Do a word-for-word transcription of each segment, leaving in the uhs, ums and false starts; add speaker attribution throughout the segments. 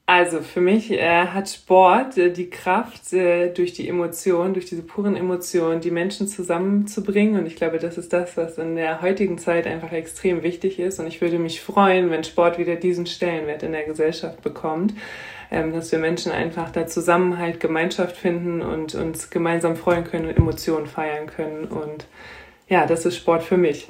Speaker 1: Also für mich äh, hat Sport äh, die Kraft, äh, durch die Emotionen, durch diese puren Emotionen, die Menschen zusammenzubringen. Und ich glaube, das ist das, was in der heutigen Zeit einfach extrem wichtig ist. Und ich würde mich freuen, wenn Sport wieder diesen Stellenwert in der Gesellschaft bekommt, ähm, dass wir Menschen einfach da Zusammenhalt, Gemeinschaft finden und uns gemeinsam freuen können und Emotionen feiern können. Und ja, das ist Sport für mich.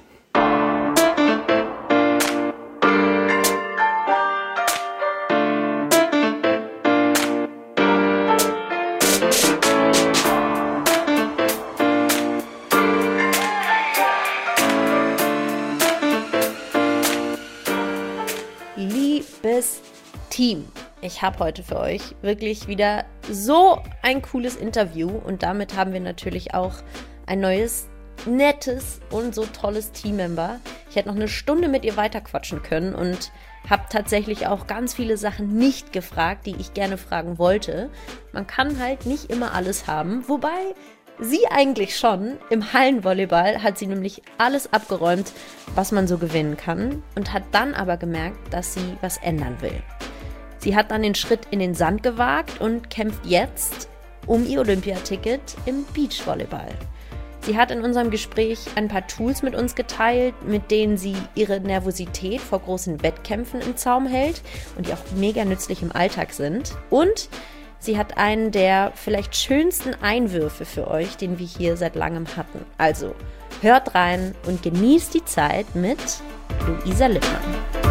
Speaker 2: Liebes Team, ich habe heute für euch wirklich wieder so ein cooles Interview und damit haben wir natürlich auch ein neues, nettes und so tolles Teammember. Ich hätte noch eine Stunde mit ihr weiterquatschen können und habe tatsächlich auch ganz viele Sachen nicht gefragt, die ich gerne fragen wollte. Man kann halt nicht immer alles haben, wobei sie eigentlich schon. Im Hallenvolleyball hat sie nämlich alles abgeräumt, was man so gewinnen kann und hat dann aber gemerkt, dass sie was ändern will. Sie hat dann den Schritt in den Sand gewagt und kämpft jetzt um ihr Olympiaticket im Beachvolleyball. Sie hat in unserem Gespräch ein paar Tools mit uns geteilt, mit denen sie ihre Nervosität vor großen Wettkämpfen im Zaum hält und die auch mega nützlich im Alltag sind. Und sie hat einen der vielleicht schönsten Einwürfe für euch, den wir hier seit langem hatten. Also hört rein und genießt die Zeit mit Luisa Lippmann.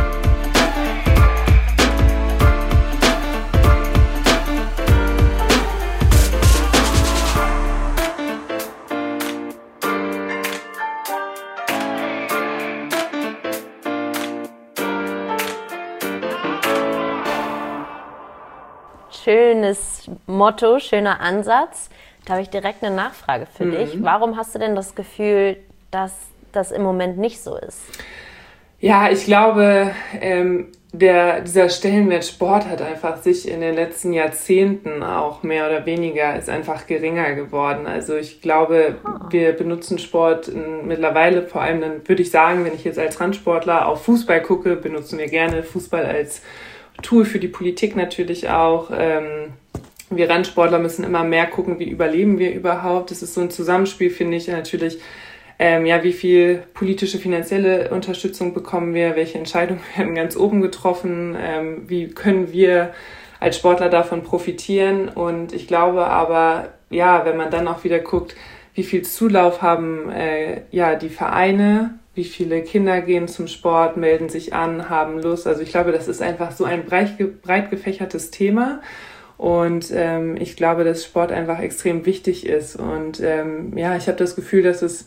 Speaker 2: Schönes Motto, schöner Ansatz. Da habe ich direkt eine Nachfrage für mhm. dich. Warum hast du denn das Gefühl, dass das im Moment nicht so ist?
Speaker 1: Ja, ich glaube, ähm, der, dieser Stellenwert Sport hat einfach sich in den letzten Jahrzehnten auch mehr oder weniger ist einfach geringer geworden. Also ich glaube, oh. wir benutzen Sport in, mittlerweile, vor allem dann würde ich sagen, wenn ich jetzt als Randsportler auf Fußball gucke, benutzen wir gerne Fußball als Tool für die Politik natürlich auch. Ähm, wir Randsportler müssen immer mehr gucken, wie überleben wir überhaupt. Das ist so ein Zusammenspiel, finde ich, natürlich. Ähm, ja, wie viel politische, finanzielle Unterstützung bekommen wir? Welche Entscheidungen werden ganz oben getroffen? Ähm, wie können wir als Sportler davon profitieren? Und ich glaube aber, ja, wenn man dann auch wieder guckt, wie viel Zulauf haben äh, ja die Vereine, wie viele Kinder gehen zum Sport, melden sich an, haben Lust. Also ich glaube, das ist einfach so ein breit, breit gefächertes Thema. Und ähm, ich glaube, dass Sport einfach extrem wichtig ist. Und ähm, ja, ich habe das Gefühl, dass es,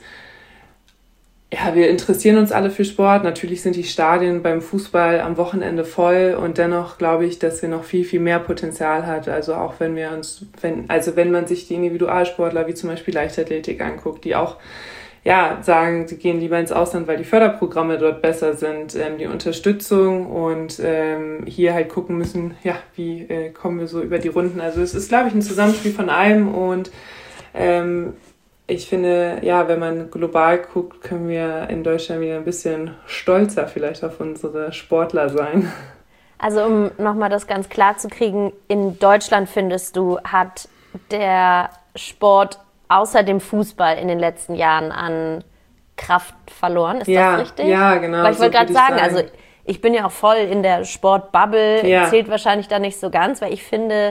Speaker 1: ja, wir interessieren uns alle für Sport. Natürlich sind die Stadien beim Fußball am Wochenende voll. Und dennoch glaube ich, dass wir noch viel, viel mehr Potenzial hat. Also auch wenn wir uns, wenn, also wenn man sich die Individualsportler wie zum Beispiel Leichtathletik anguckt, die auch ja, sagen, sie gehen lieber ins Ausland, weil die Förderprogramme dort besser sind, ähm, die Unterstützung und ähm, hier halt gucken müssen, ja, wie äh, kommen wir so über die Runden. Also es ist, glaube ich, ein Zusammenspiel von allem und ähm, ich finde, ja, wenn man global guckt, können wir in Deutschland wieder ein bisschen stolzer vielleicht auf unsere Sportler sein.
Speaker 2: Also um nochmal das ganz klar zu kriegen, in Deutschland findest du, hat der Sport außer dem Fußball in den letzten Jahren an Kraft verloren. Ist
Speaker 1: ja,
Speaker 2: das richtig?
Speaker 1: Ja, genau.
Speaker 2: Weil ich wollte gerade sagen, sagen, also ich bin ja auch voll in der Sportbubble, ja. Zählt wahrscheinlich da nicht so ganz, weil ich finde,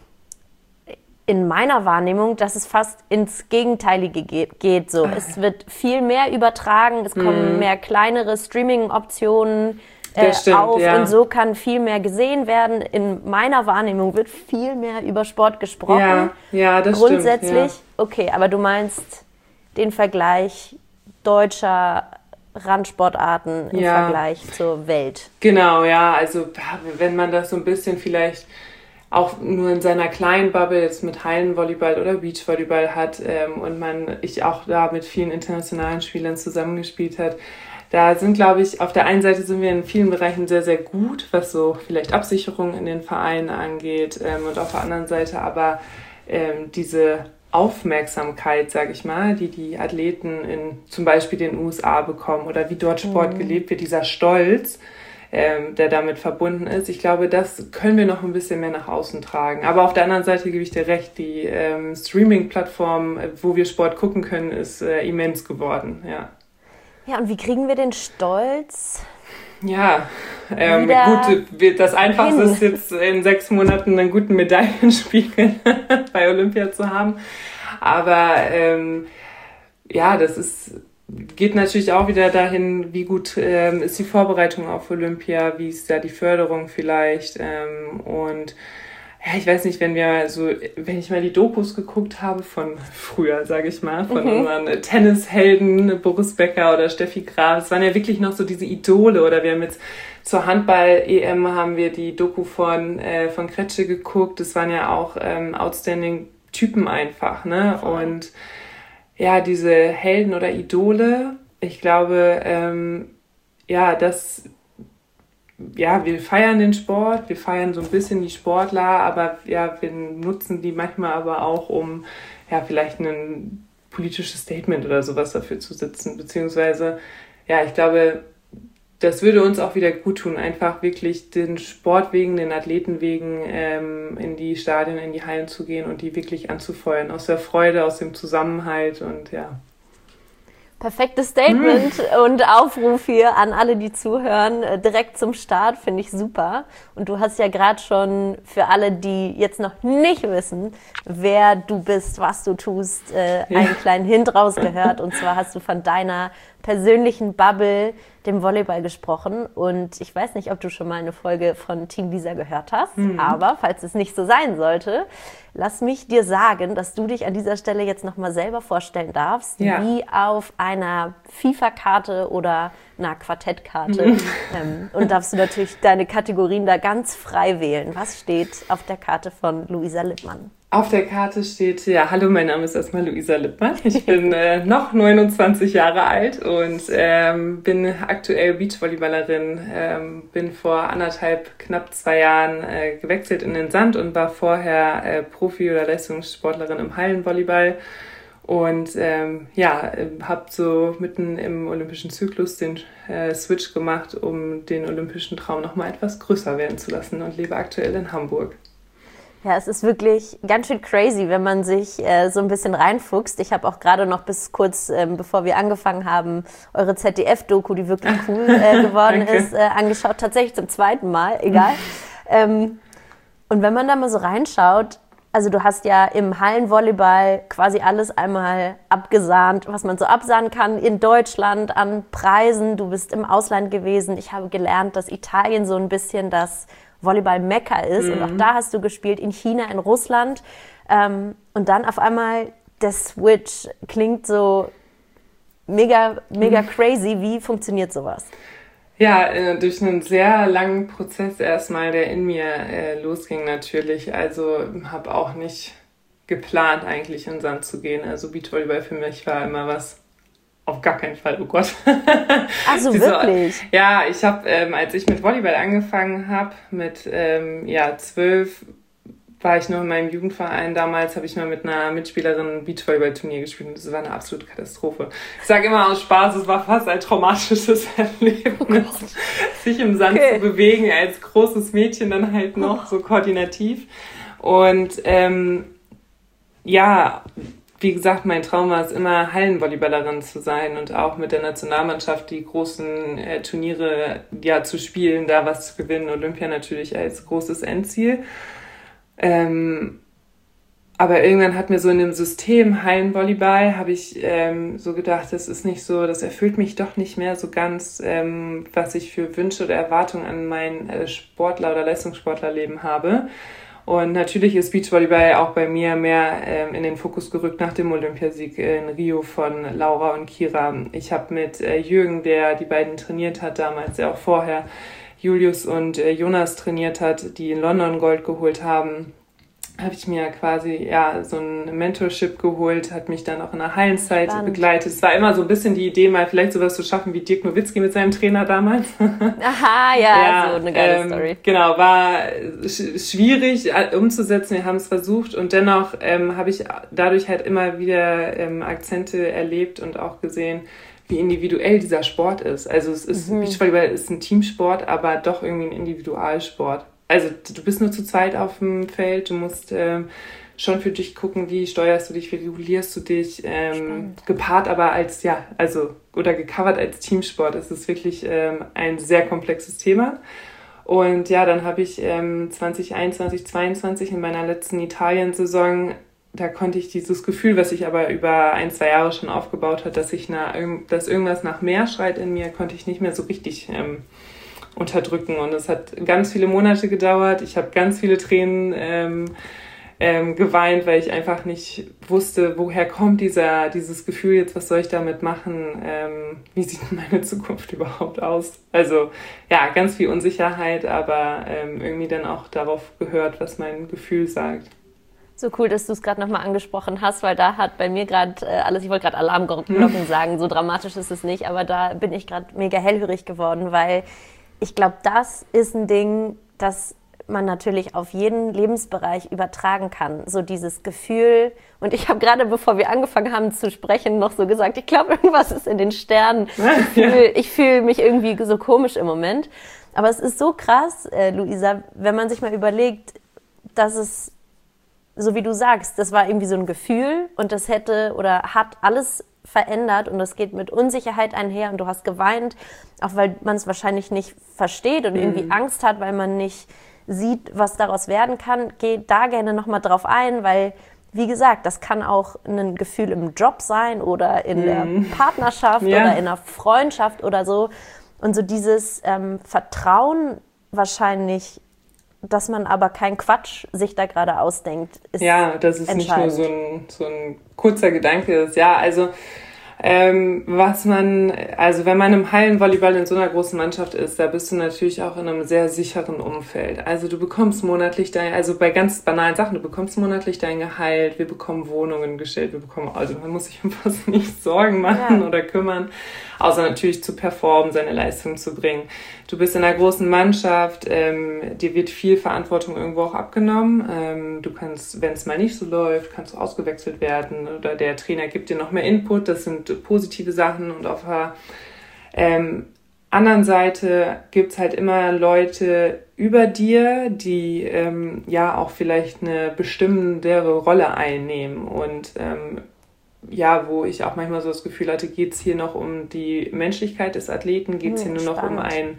Speaker 2: in meiner Wahrnehmung, dass es fast ins Gegenteilige geht. geht so. Es wird viel mehr übertragen, es kommen hm. mehr kleinere Streaming-Optionen Äh, stimmt, auf ja. und so kann viel mehr gesehen werden. In meiner Wahrnehmung wird viel mehr über Sport gesprochen.
Speaker 1: Ja, ja das
Speaker 2: Grundsätzlich,
Speaker 1: stimmt, ja.
Speaker 2: Okay, aber du meinst den Vergleich deutscher Randsportarten im ja. Vergleich zur Welt.
Speaker 1: Genau, ja, also wenn man das so ein bisschen vielleicht auch nur in seiner kleinen Bubble jetzt mit Hallenvolleyball oder Beachvolleyball hat ähm, und man ich auch da mit vielen internationalen Spielern zusammengespielt hat, da sind, glaube ich, auf der einen Seite sind wir in vielen Bereichen sehr, sehr gut, was so vielleicht Absicherung in den Vereinen angeht ähm, und auf der anderen Seite aber ähm, diese Aufmerksamkeit, sage ich mal, die die Athleten in zum Beispiel den U S A bekommen oder wie dort Sport mhm. gelebt wird, dieser Stolz, ähm, der damit verbunden ist. Ich glaube, das können wir noch ein bisschen mehr nach außen tragen. Aber auf der anderen Seite gebe ich dir recht, die ähm, Streaming-Plattform, wo wir Sport gucken können, ist äh, immens geworden, ja.
Speaker 2: Ja, und wie kriegen wir den Stolz?
Speaker 1: Ja, ähm, gut, das Einfachste
Speaker 2: hin.
Speaker 1: ist jetzt in sechs Monaten einen guten Medaillenspiegel bei Olympia zu haben. Aber ähm, ja, das ist, geht natürlich auch wieder dahin, wie gut ähm, ist die Vorbereitung auf Olympia, wie ist da die Förderung vielleicht. Ähm, und ja, ich weiß nicht, wenn wir so, wenn ich mal die Dokus geguckt habe von früher, sage ich mal, von mhm. unseren Tennishelden, Boris Becker oder Steffi Graf, es waren ja wirklich noch so diese Idole. Oder wir haben jetzt zur Handball-E M haben wir die Doku von äh, von Kretsche geguckt. Das waren ja auch ähm, outstanding Typen einfach, ne? Und ja, diese Helden oder Idole, ich glaube, ähm, ja, das ja, wir feiern den Sport, wir feiern so ein bisschen die Sportler, aber ja, wir nutzen die manchmal aber auch, um ja vielleicht ein politisches Statement oder sowas dafür zu setzen, beziehungsweise ja, ich glaube, das würde uns auch wieder gut tun, einfach wirklich den Sport wegen, den Athleten wegen ähm, in die Stadien, in die Hallen zu gehen und die wirklich anzufeuern, aus der Freude, aus dem Zusammenhalt und ja.
Speaker 2: Perfektes Statement hm. und Aufruf hier an alle, die zuhören, direkt zum Start, finde ich super. Und du hast ja gerade schon für alle, die jetzt noch nicht wissen, wer du bist, was du tust, äh, ja. einen kleinen Hint rausgehört. Und zwar hast du von deiner persönlichen Bubble, dem Volleyball, gesprochen. Und ich weiß nicht, ob du schon mal eine Folge von Team Lisa gehört hast, mhm. aber falls es nicht so sein sollte, lass mich dir sagen, dass du dich an dieser Stelle jetzt nochmal selber vorstellen darfst, ja. wie auf einer FIFA-Karte oder einer Quartettkarte. Mhm. Ähm, und darfst du natürlich deine Kategorien da ganz frei wählen. Was steht auf der Karte von Luisa Lippmann?
Speaker 1: Auf der Karte steht, ja, hallo, mein Name ist erstmal Luisa Lippmann. Ich bin äh, noch neunundzwanzig Jahre alt und ähm, bin aktuell Beachvolleyballerin. Ähm, bin vor anderthalb, knapp zwei Jahren äh, gewechselt in den Sand und war vorher äh, Profi- oder Leistungssportlerin im Hallenvolleyball. Und ähm, ja, habe so mitten im olympischen Zyklus den äh, Switch gemacht, um den olympischen Traum noch mal etwas größer werden zu lassen und lebe aktuell in Hamburg.
Speaker 2: Ja, es ist wirklich ganz schön crazy, wenn man sich äh, so ein bisschen reinfuchst. Ich habe auch gerade noch bis kurz, ähm, bevor wir angefangen haben, eure Z D F-Doku, die wirklich cool äh, geworden ist, äh, angeschaut. Tatsächlich zum zweiten Mal, egal. ähm, und wenn man da mal so reinschaut, also du hast ja im Hallenvolleyball quasi alles einmal abgesahnt, was man so absahnen kann in Deutschland an Preisen. Du bist im Ausland gewesen. Ich habe gelernt, dass Italien so ein bisschen das Volleyball-Mekka ist. Mhm. Und auch da hast du gespielt, in China, in Russland. Ähm, und dann auf einmal der Switch klingt so mega, mega mhm. crazy. Wie funktioniert sowas?
Speaker 1: Ja, äh, durch einen sehr langen Prozess erstmal, der in mir äh, losging natürlich. Also habe auch nicht geplant, eigentlich in den Sand zu gehen. Also Beachvolleyball für mich war immer was, auf gar keinen Fall, oh Gott.
Speaker 2: Also Diese, wirklich?
Speaker 1: Ja, ich habe, ähm, als ich mit Volleyball angefangen habe, mit ähm, ja zwölf, war ich noch in meinem Jugendverein. Damals habe ich mal mit einer Mitspielerin ein Beachvolleyball-Turnier gespielt und das war eine absolute Katastrophe. Ich sage immer aus Spaß, es war fast ein traumatisches Erlebnis, oh sich im Sand okay. zu bewegen, als großes Mädchen dann halt noch so koordinativ. Und ähm, ja, wie gesagt, mein Traum war es immer, Hallenvolleyballerin zu sein und auch mit der Nationalmannschaft die großen äh, Turniere ja zu spielen, da was zu gewinnen. Olympia natürlich als großes Endziel. Ähm, aber irgendwann hat mir so in dem System Hallenvolleyball, habe ich ähm, so gedacht, das ist nicht so, das erfüllt mich doch nicht mehr so ganz, ähm, was ich für Wünsche oder Erwartungen an mein äh, Sportler- oder Leistungssportlerleben habe. Und natürlich ist Beachvolleyball auch bei mir mehr ähm, in den Fokus gerückt nach dem Olympiasieg in Rio von Laura und Kira. Ich habe mit äh, Jürgen, der die beiden trainiert hat damals, der auch vorher Julius und äh, Jonas trainiert hat, die in London Gold geholt haben, habe ich mir quasi ja so ein Mentorship geholt, hat mich dann auch in der Hallenzeit Spannend. begleitet. Es war immer so ein bisschen die Idee, mal vielleicht sowas zu schaffen wie Dirk Nowitzki mit seinem Trainer damals.
Speaker 2: Aha, ja, ja so eine geile
Speaker 1: ähm,
Speaker 2: Story.
Speaker 1: Genau, war sch- schwierig umzusetzen, wir haben es versucht und dennoch ähm, habe ich dadurch halt immer wieder ähm, Akzente erlebt und auch gesehen, wie wie individuell dieser Sport ist. Also es ist, mhm. Beachvolleyball ist ein Teamsport, aber doch irgendwie ein Individualsport. Also du bist nur zu zweit auf dem Feld, du musst ähm, schon für dich gucken, wie steuerst du dich, wie regulierst du dich, ähm, gepaart aber als, ja, also, oder gecovert als Teamsport. Es ist wirklich ähm, ein sehr komplexes Thema. Und ja, dann habe ich ähm, zwanzig einundzwanzig, zweiundzwanzig in meiner letzten Italien-Saison, da konnte ich dieses Gefühl, was sich aber über ein, zwei Jahre schon aufgebaut hat, dass ich nach, dass irgendwas nach mehr schreit in mir, konnte ich nicht mehr so richtig ähm, unterdrücken. Und es hat ganz viele Monate gedauert. Ich habe ganz viele Tränen ähm, ähm, geweint, weil ich einfach nicht wusste, woher kommt dieser dieses Gefühl jetzt, was soll ich damit machen? Ähm, wie sieht meine Zukunft überhaupt aus? Also ja, ganz viel Unsicherheit, aber ähm, irgendwie dann auch darauf gehört, was mein Gefühl sagt.
Speaker 2: So cool, dass du es gerade nochmal angesprochen hast, weil da hat bei mir gerade äh, alles, ich wollte gerade Alarmglocken sagen, so dramatisch ist es nicht, aber da bin ich gerade mega hellhörig geworden, weil ich glaube, das ist ein Ding, das man natürlich auf jeden Lebensbereich übertragen kann. So dieses Gefühl, und ich habe gerade, bevor wir angefangen haben zu sprechen, noch so gesagt, ich glaube, irgendwas ist in den Sternen. Ich fühle fühl mich irgendwie so komisch im Moment. Aber es ist so krass, äh, Luisa, wenn man sich mal überlegt, dass es, so wie du sagst, das war irgendwie so ein Gefühl und das hätte oder hat alles verändert und das geht mit Unsicherheit einher und du hast geweint, auch weil man es wahrscheinlich nicht versteht und irgendwie mhm. Angst hat, weil man nicht sieht, was daraus werden kann. Geh da gerne nochmal drauf ein, weil, wie gesagt, das kann auch ein Gefühl im Job sein oder in mhm. der Partnerschaft ja. oder in einer Freundschaft oder so. Und so dieses ähm, Vertrauen wahrscheinlich, dass man aber kein Quatsch sich da gerade ausdenkt, ist
Speaker 1: ja, dass es nicht nur so ein, so ein kurzer Gedanke ist. Ja, also ähm, was man, also wenn man im Hallenvolleyball in so einer großen Mannschaft ist, da bist du natürlich auch in einem sehr sicheren Umfeld. Also du bekommst monatlich dein, also bei ganz banalen Sachen, du bekommst monatlich dein Gehalt, wir bekommen Wohnungen gestellt, wir bekommen, also man muss sich um was nicht Sorgen machen ja. oder kümmern, außer natürlich zu performen, seine Leistung zu bringen. Du bist in einer großen Mannschaft, ähm, dir wird viel Verantwortung irgendwo auch abgenommen. Ähm, du kannst, wenn es mal nicht so läuft, kannst du ausgewechselt werden oder der Trainer gibt dir noch mehr Input. Das sind positive Sachen und auf der ähm, anderen Seite gibt's halt immer Leute über dir, die ähm, ja auch vielleicht eine bestimmendere Rolle einnehmen und ähm, ja, wo ich auch manchmal so das Gefühl hatte, geht's hier noch um die Menschlichkeit des Athleten, geht's hier nur noch um ein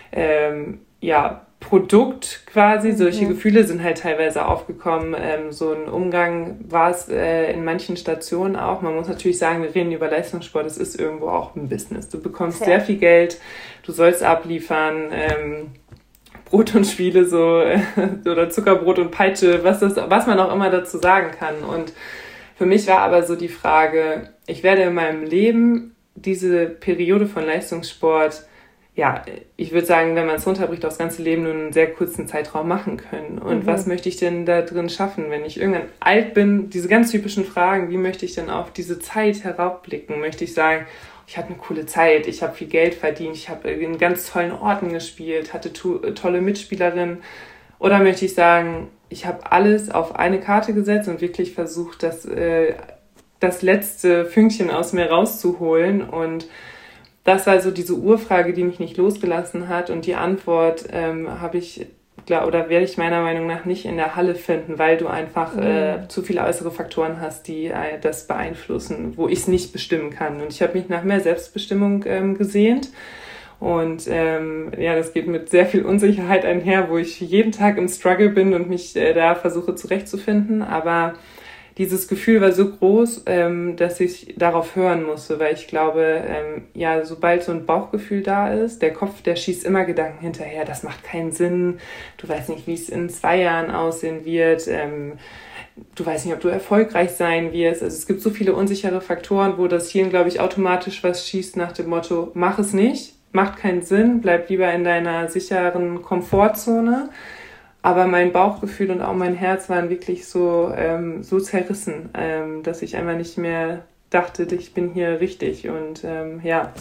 Speaker 1: ähm, ja, Produkt quasi. Mhm. Solche Gefühle sind halt teilweise aufgekommen. Ähm, so ein Umgang war es äh, in manchen Stationen auch. Man muss natürlich sagen, wir reden über Leistungssport, es ist irgendwo auch ein Business. Du bekommst ja. sehr viel Geld, du sollst abliefern, ähm, Brot und Spiele so äh, oder Zuckerbrot und Peitsche, was, das, was man auch immer dazu sagen kann. Und für mich war aber so die Frage, ich werde in meinem Leben diese Periode von Leistungssport, ja, ich würde sagen, wenn man es runterbricht, aufs ganze Leben nur in einem sehr kurzen Zeitraum machen können. Und mhm. was möchte ich denn da drin schaffen, wenn ich irgendwann alt bin? Diese ganz typischen Fragen, wie möchte ich denn auf diese Zeit heraufblicken? Möchte ich sagen, ich hatte eine coole Zeit, ich habe viel Geld verdient, ich habe in ganz tollen Orten gespielt, hatte to- tolle Mitspielerinnen? Oder möchte ich sagen, ich habe alles auf eine Karte gesetzt und wirklich versucht, das, äh, das letzte Fünkchen aus mir rauszuholen. Und das war so diese Urfrage, die mich nicht losgelassen hat. Und die Antwort ähm, habe ich, glaub, oder werde ich meiner Meinung nach nicht in der Halle finden, weil du einfach mhm. äh, zu viele äußere Faktoren hast, die äh, das beeinflussen, wo ich es nicht bestimmen kann. Und ich habe mich nach mehr Selbstbestimmung ähm, gesehnt. Und ähm, ja, das geht mit sehr viel Unsicherheit einher, wo ich jeden Tag im Struggle bin und mich äh, da versuche zurechtzufinden. Aber dieses Gefühl war so groß, ähm, dass ich darauf hören musste, weil ich glaube, ähm, ja, sobald so ein Bauchgefühl da ist, der Kopf, der schießt immer Gedanken hinterher, das macht keinen Sinn, du weißt nicht, wie es in zwei Jahren aussehen wird, ähm, du weißt nicht, ob du erfolgreich sein wirst. Also es gibt so viele unsichere Faktoren, wo das Hirn, glaube ich, automatisch was schießt nach dem Motto, mach es nicht. Macht keinen Sinn, bleib lieber in deiner sicheren Komfortzone. Aber mein Bauchgefühl und auch mein Herz waren wirklich so, ähm, so zerrissen, ähm, dass ich einfach nicht mehr dachte, ich bin hier richtig. Und ähm, ja,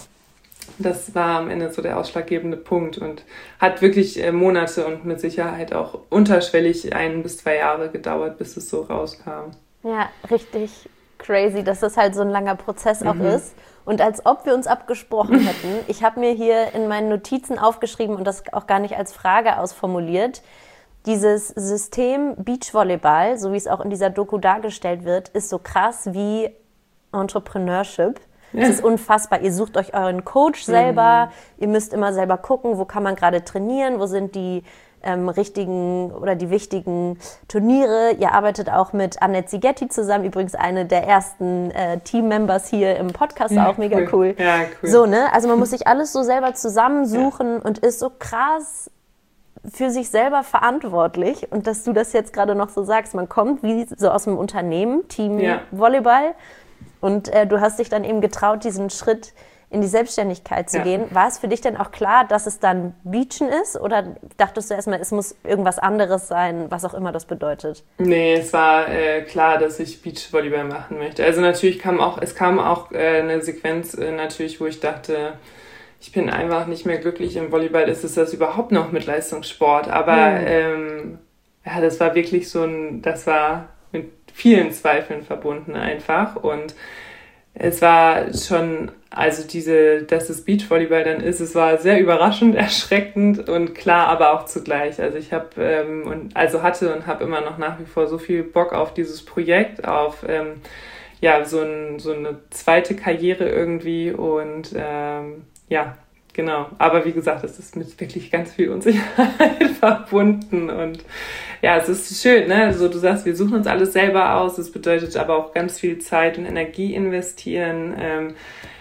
Speaker 1: das war am Ende so der ausschlaggebende Punkt und hat wirklich äh, Monate und mit Sicherheit auch unterschwellig ein bis zwei Jahre gedauert, bis es so rauskam.
Speaker 2: Ja, richtig crazy, dass das halt so ein langer Prozess auch mhm. ist. Und als ob wir uns abgesprochen hätten, ich habe mir hier in meinen Notizen aufgeschrieben und das auch gar nicht als Frage ausformuliert, dieses System Beachvolleyball, so wie es auch in dieser Doku dargestellt wird, ist so krass wie Entrepreneurship. Es ja. ist unfassbar. Ihr sucht euch euren Coach selber, mhm. ihr müsst immer selber gucken, wo kann man gerade trainieren, wo sind die ähm, richtigen oder die wichtigen Turniere. Ihr arbeitet auch mit Annette Sigeti zusammen, übrigens eine der ersten äh, Team-Members hier im Podcast, ja, auch mega cool. cool. Ja, cool. So, ne? Also man muss sich alles so selber zusammensuchen ja. und ist so krass für sich selber verantwortlich. Und dass du das jetzt gerade noch so sagst, man kommt wie so aus dem Unternehmen, Team ja. Volleyball, und äh, du hast dich dann eben getraut, diesen Schritt in die Selbstständigkeit zu ja. gehen. War es für dich denn auch klar, dass es dann Beachen ist? Oder dachtest du erstmal, es muss irgendwas anderes sein, was auch immer das bedeutet?
Speaker 1: Nee, es war äh, klar, dass ich Beachvolleyball machen möchte. Also natürlich kam auch, es kam auch äh, eine Sequenz äh, natürlich, wo ich dachte, ich bin einfach nicht mehr glücklich im Volleyball. Ist es das überhaupt noch mit Leistungssport? Aber mhm. ähm, ja, das war wirklich so ein, das war mit vielen Zweifeln verbunden einfach. Und es war schon, also diese, dass es Beachvolleyball dann ist, es war sehr überraschend, erschreckend und klar, aber auch zugleich. Also ich habe ähm, und also hatte und habe immer noch nach wie vor so viel Bock auf dieses Projekt, auf ähm, ja so, ein, so eine zweite Karriere irgendwie und ähm, ja, genau. Aber wie gesagt, es ist mit wirklich ganz viel Unsicherheit verbunden und ja, es ist schön, ne? Also du sagst, wir suchen uns alles selber aus. Das bedeutet aber auch ganz viel Zeit und Energie investieren. Ähm,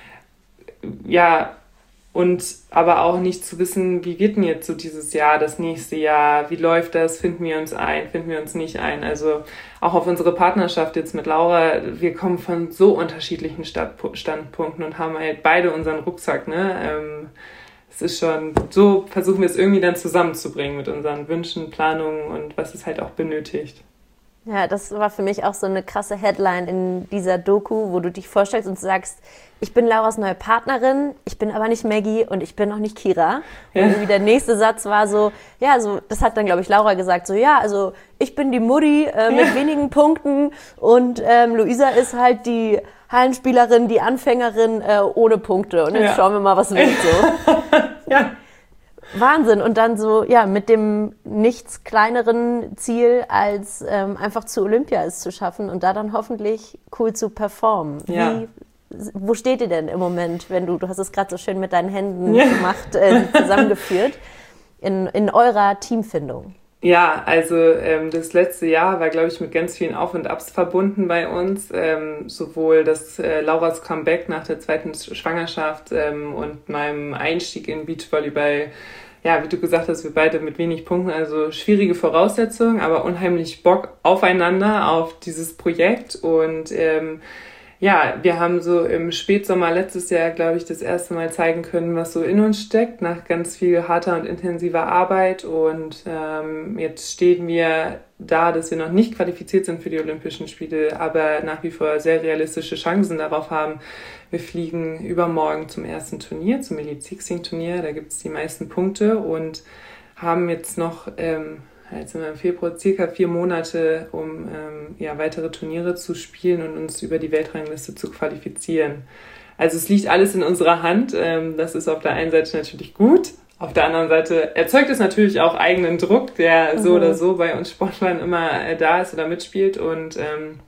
Speaker 1: ja, und aber auch nicht zu wissen, wie wird denn jetzt so dieses Jahr, das nächste Jahr? Wie läuft das? Finden wir uns ein? Finden wir uns nicht ein? Also auch auf unsere Partnerschaft jetzt mit Laura, wir kommen von so unterschiedlichen Standpunkten und haben halt beide unseren Rucksack, ne? Ähm, Es ist schon, so versuchen wir es irgendwie dann zusammenzubringen mit unseren Wünschen, Planungen und was es halt auch benötigt.
Speaker 2: Ja, das war für mich auch so eine krasse Headline in dieser Doku, wo du dich vorstellst und sagst, ich bin Lauras neue Partnerin, ich bin aber nicht Maggie und ich bin auch nicht Kira. Ja. Und irgendwie der nächste Satz war so, ja, so, das hat dann, glaube ich, Laura gesagt, so, ja, also ich bin die Mutti äh, mit ja. wenigen Punkten und ähm, Luisa ist halt die Hallenspielerin, die Anfängerin äh, ohne Punkte. Und jetzt ja. schauen wir mal, was wird so. ja. Wahnsinn. Und dann so, ja, mit dem nichts kleineren Ziel, als ähm, einfach zu Olympia es zu schaffen und da dann hoffentlich cool zu performen. Ja. Wie, wo steht ihr denn im Moment, wenn du, du hast es gerade so schön mit deinen Händen ja. gemacht, äh, zusammengeführt, in, in eurer Teamfindung?
Speaker 1: Ja, also ähm, das letzte Jahr war, glaube ich, mit ganz vielen Auf- und Abs verbunden bei uns. Ähm, sowohl das äh, Lauras Comeback nach der zweiten Schwangerschaft ähm, und meinem Einstieg in Beachvolleyball. Ja, wie du gesagt hast, wir beide mit wenig Punkten, also schwierige Voraussetzungen, aber unheimlich Bock aufeinander, auf dieses Projekt. Und ähm, ja, wir haben so im Spätsommer letztes Jahr, glaube ich, das erste Mal zeigen können, was so in uns steckt, nach ganz viel harter und intensiver Arbeit. Und ähm, jetzt stehen wir da, dass wir noch nicht qualifiziert sind für die Olympischen Spiele, aber nach wie vor sehr realistische Chancen darauf haben. Wir fliegen übermorgen zum ersten Turnier, zum Elite sechzehn Turnier. Da gibt es die meisten Punkte und haben jetzt noch... Ähm, Jetzt sind wir im Februar circa vier Monate, um ähm, ja, weitere Turniere zu spielen und uns über die Weltrangliste zu qualifizieren. Also es liegt alles in unserer Hand. Ähm, das ist auf der einen Seite natürlich gut. Auf der anderen Seite erzeugt es natürlich auch eigenen Druck, der mhm. so oder so bei uns Sportlern immer äh, da ist oder mitspielt. Und ähm,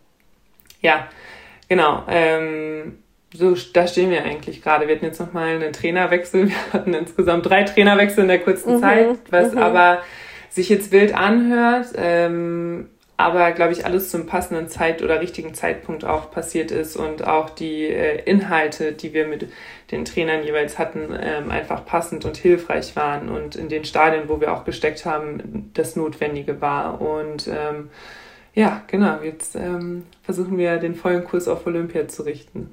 Speaker 1: ja, genau. Ähm, so, da stehen wir eigentlich gerade. Wir hatten jetzt nochmal einen Trainerwechsel. Wir hatten insgesamt drei Trainerwechsel in der kurzen mhm. Zeit, was mhm. aber sich jetzt wild anhört, ähm, aber, glaube ich, alles zum passenden Zeit- oder richtigen Zeitpunkt auch passiert ist und auch die äh, Inhalte, die wir mit den Trainern jeweils hatten, ähm, einfach passend und hilfreich waren und in den Stadien, wo wir auch gesteckt haben, das Notwendige war. Und ähm, ja, genau, jetzt ähm, versuchen wir den vollen Kurs auf Olympia zu richten.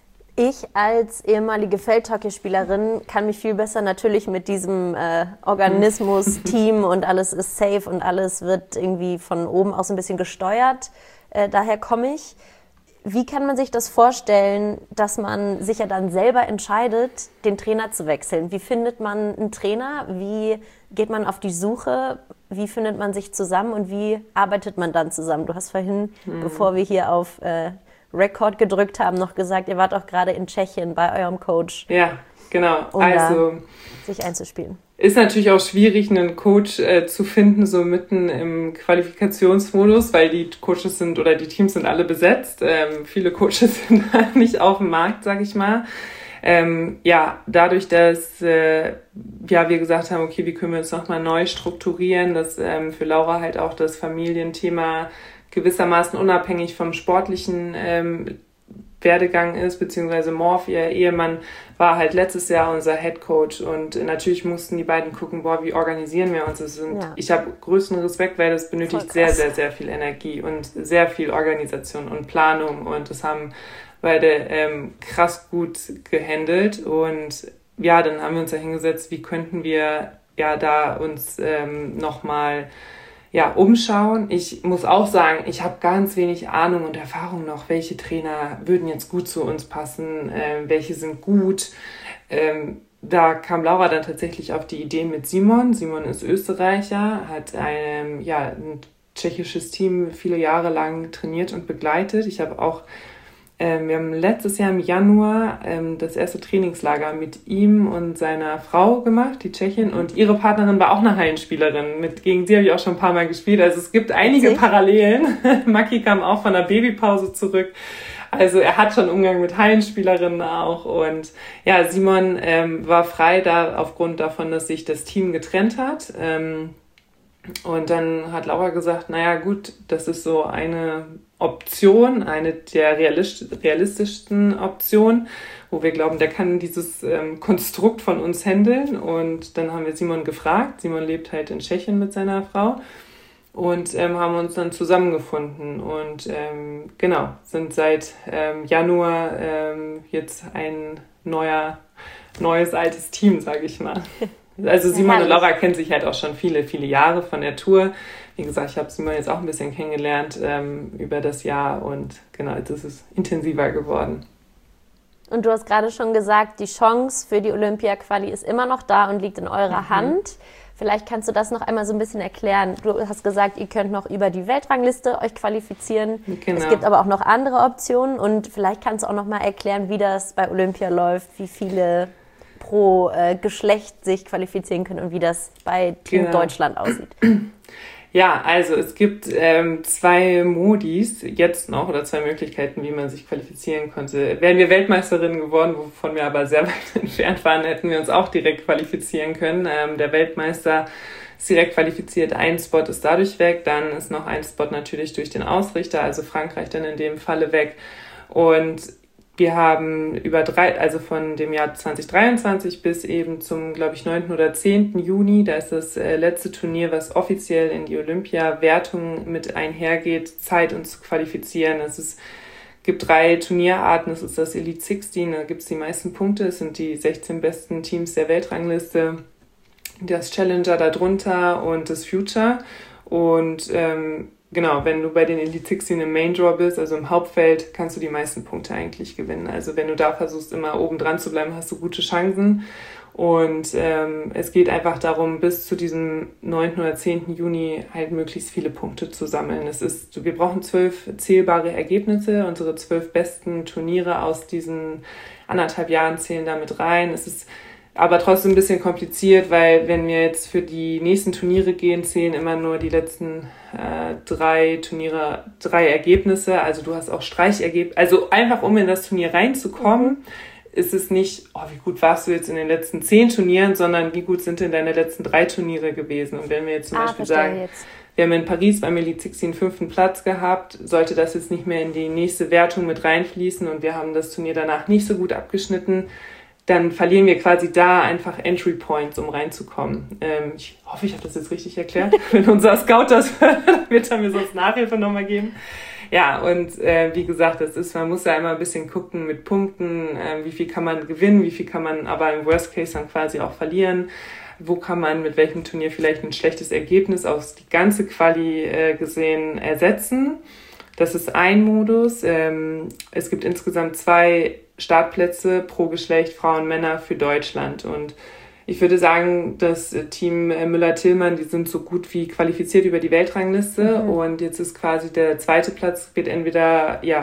Speaker 2: Ich als ehemalige Feldhockeyspielerin kann mich viel besser natürlich mit diesem äh, Organismus, Team und alles ist safe und alles wird irgendwie von oben aus ein bisschen gesteuert. Äh, daher komme ich. Wie kann man sich das vorstellen, dass man sich ja dann selber entscheidet, den Trainer zu wechseln? Wie findet man einen Trainer? Wie geht man auf die Suche? Wie findet man sich zusammen und wie arbeitet man dann zusammen? Du hast vorhin, hm. bevor wir hier auf... Äh, Rekord gedrückt haben, noch gesagt, ihr wart auch gerade in Tschechien bei eurem Coach.
Speaker 1: Ja, genau.
Speaker 2: Um
Speaker 1: also
Speaker 2: da sich einzuspielen.
Speaker 1: Ist natürlich auch schwierig, einen Coach äh, zu finden, so mitten im Qualifikationsmodus, weil die Coaches sind oder die Teams sind alle besetzt. Ähm, viele Coaches sind nicht auf dem Markt, sag ich mal. Ähm, ja, dadurch, dass äh, ja, wir gesagt haben, okay, wie können wir uns nochmal neu strukturieren, dass ähm, für Laura halt auch das Familienthema gewissermaßen unabhängig vom sportlichen ähm, Werdegang ist, beziehungsweise Morph, ihr Ehemann, war halt letztes Jahr unser Head Coach und natürlich mussten die beiden gucken, boah, wie organisieren wir uns das? Und ja. Ich habe größten Respekt, weil das benötigt sehr, sehr, sehr viel Energie und sehr viel Organisation und Planung und das haben beide ähm, krass gut gehandelt und ja, dann haben wir uns da hingesetzt, wie könnten wir ja da uns ähm, nochmal ja, umschauen. Ich muss auch sagen, ich habe ganz wenig Ahnung und Erfahrung noch, welche Trainer würden jetzt gut zu uns passen, äh, welche sind gut. Ähm, da kam Laura dann tatsächlich auf die Idee mit Simon. Simon ist Österreicher, hat ein, ja, ein tschechisches Team viele Jahre lang trainiert und begleitet. Ich habe auch Wir haben letztes Jahr im Januar ähm, das erste Trainingslager mit ihm und seiner Frau gemacht, die Tschechin, und ihre Partnerin war auch eine Hallenspielerin. Mit, gegen sie habe ich auch schon ein paar Mal gespielt. Also es gibt einige Parallelen. Maki kam auch von der Babypause zurück. Also er hat schon Umgang mit Hallenspielerinnen auch. Und ja, Simon ähm, war frei da aufgrund davon, dass sich das Team getrennt hat. Ähm, und dann hat Laura gesagt, naja gut, das ist so eine Option, eine der realistischsten Optionen, wo wir glauben, der kann dieses ähm, Konstrukt von uns handeln. Und dann haben wir Simon gefragt. Simon lebt halt in Tschechien mit seiner Frau und ähm, haben uns dann zusammengefunden und ähm, genau, sind seit ähm, Januar ähm, jetzt ein neuer, neues, altes Team, sage ich mal. Also Simon ja, und Laura kennen sich halt auch schon viele, viele Jahre von der Tour. Wie gesagt, ich habe Simon jetzt auch ein bisschen kennengelernt ähm, über das Jahr und genau, jetzt ist es intensiver geworden.
Speaker 2: Und du hast gerade schon gesagt, die Chance für die Olympia-Quali ist immer noch da und liegt in eurer mhm. Hand. Vielleicht kannst du das noch einmal so ein bisschen erklären. Du hast gesagt, ihr könnt noch über die Weltrangliste euch qualifizieren. Genau. Es gibt aber auch noch andere Optionen und vielleicht kannst du auch noch mal erklären, wie das bei Olympia läuft, wie viele pro äh, Geschlecht sich qualifizieren können und wie das bei Team genau. Deutschland aussieht.
Speaker 1: Ja, also es gibt ähm, zwei Modis jetzt noch oder zwei Möglichkeiten, wie man sich qualifizieren konnte. Wären wir Weltmeisterinnen geworden, wovon wir aber sehr weit entfernt waren, hätten wir uns auch direkt qualifizieren können. Ähm, der Weltmeister ist direkt qualifiziert, ein Spot ist dadurch weg, dann ist noch ein Spot natürlich durch den Ausrichter, also Frankreich dann in dem Falle weg. Und wir haben über drei, also von dem Jahr zwanzig dreiundzwanzig bis eben zum, glaube ich, neunten oder zehnten Juni, da ist das äh, letzte Turnier, was offiziell in die Olympia-Wertung mit einhergeht, Zeit uns zu qualifizieren. Es ist, gibt drei Turnierarten, es ist das Elite sechzehn, da gibt es die meisten Punkte, es sind die sechzehn besten Teams der Weltrangliste, das Challenger darunter und das Future. Und ähm, genau, wenn du bei den Elite sechzehn im Main Draw bist, also im Hauptfeld, kannst du die meisten Punkte eigentlich gewinnen. Also wenn du da versuchst, immer oben dran zu bleiben, hast du gute Chancen. Und ähm, es geht einfach darum, bis zu diesem neunten oder zehnten Juni halt möglichst viele Punkte zu sammeln. Es ist, wir brauchen zwölf zählbare Ergebnisse. Unsere zwölf besten Turniere aus diesen anderthalb Jahren zählen damit rein. Es ist aber trotzdem ein bisschen kompliziert, weil wenn wir jetzt für die nächsten Turniere gehen, zählen immer nur die letzten äh, drei Turniere, drei Ergebnisse. Also du hast auch Streichergebnisse. Also einfach, um in das Turnier reinzukommen, ist es nicht, oh, wie gut warst du jetzt in den letzten zehn Turnieren, sondern wie gut sind denn deine letzten drei Turniere gewesen? Und wenn wir jetzt zum ah, Beispiel sagen, jetzt. wir haben in Paris beim Elite sechzehn fünften Platz gehabt, sollte das jetzt nicht mehr in die nächste Wertung mit reinfließen und wir haben das Turnier danach nicht so gut abgeschnitten, dann verlieren wir quasi da einfach Entry Points, um reinzukommen. Ähm, ich hoffe, ich habe das jetzt richtig erklärt. Wenn unser Scout das hört, wird er mir sonst Nachhilfe nochmal geben. Ja, und äh, wie gesagt, das ist, man muss ja immer ein bisschen gucken mit Punkten, äh, wie viel kann man gewinnen, wie viel kann man aber im Worst Case dann quasi auch verlieren. Wo kann man mit welchem Turnier vielleicht ein schlechtes Ergebnis aus die ganze Quali äh, gesehen ersetzen. Das ist ein Modus. Ähm, es gibt insgesamt zwei Startplätze pro Geschlecht, Frauen, Männer für Deutschland. Und ich würde sagen, das Team Müller-Tillmann, die sind so gut wie qualifiziert über die Weltrangliste. Mhm. Und jetzt ist quasi der zweite Platz, wird entweder ja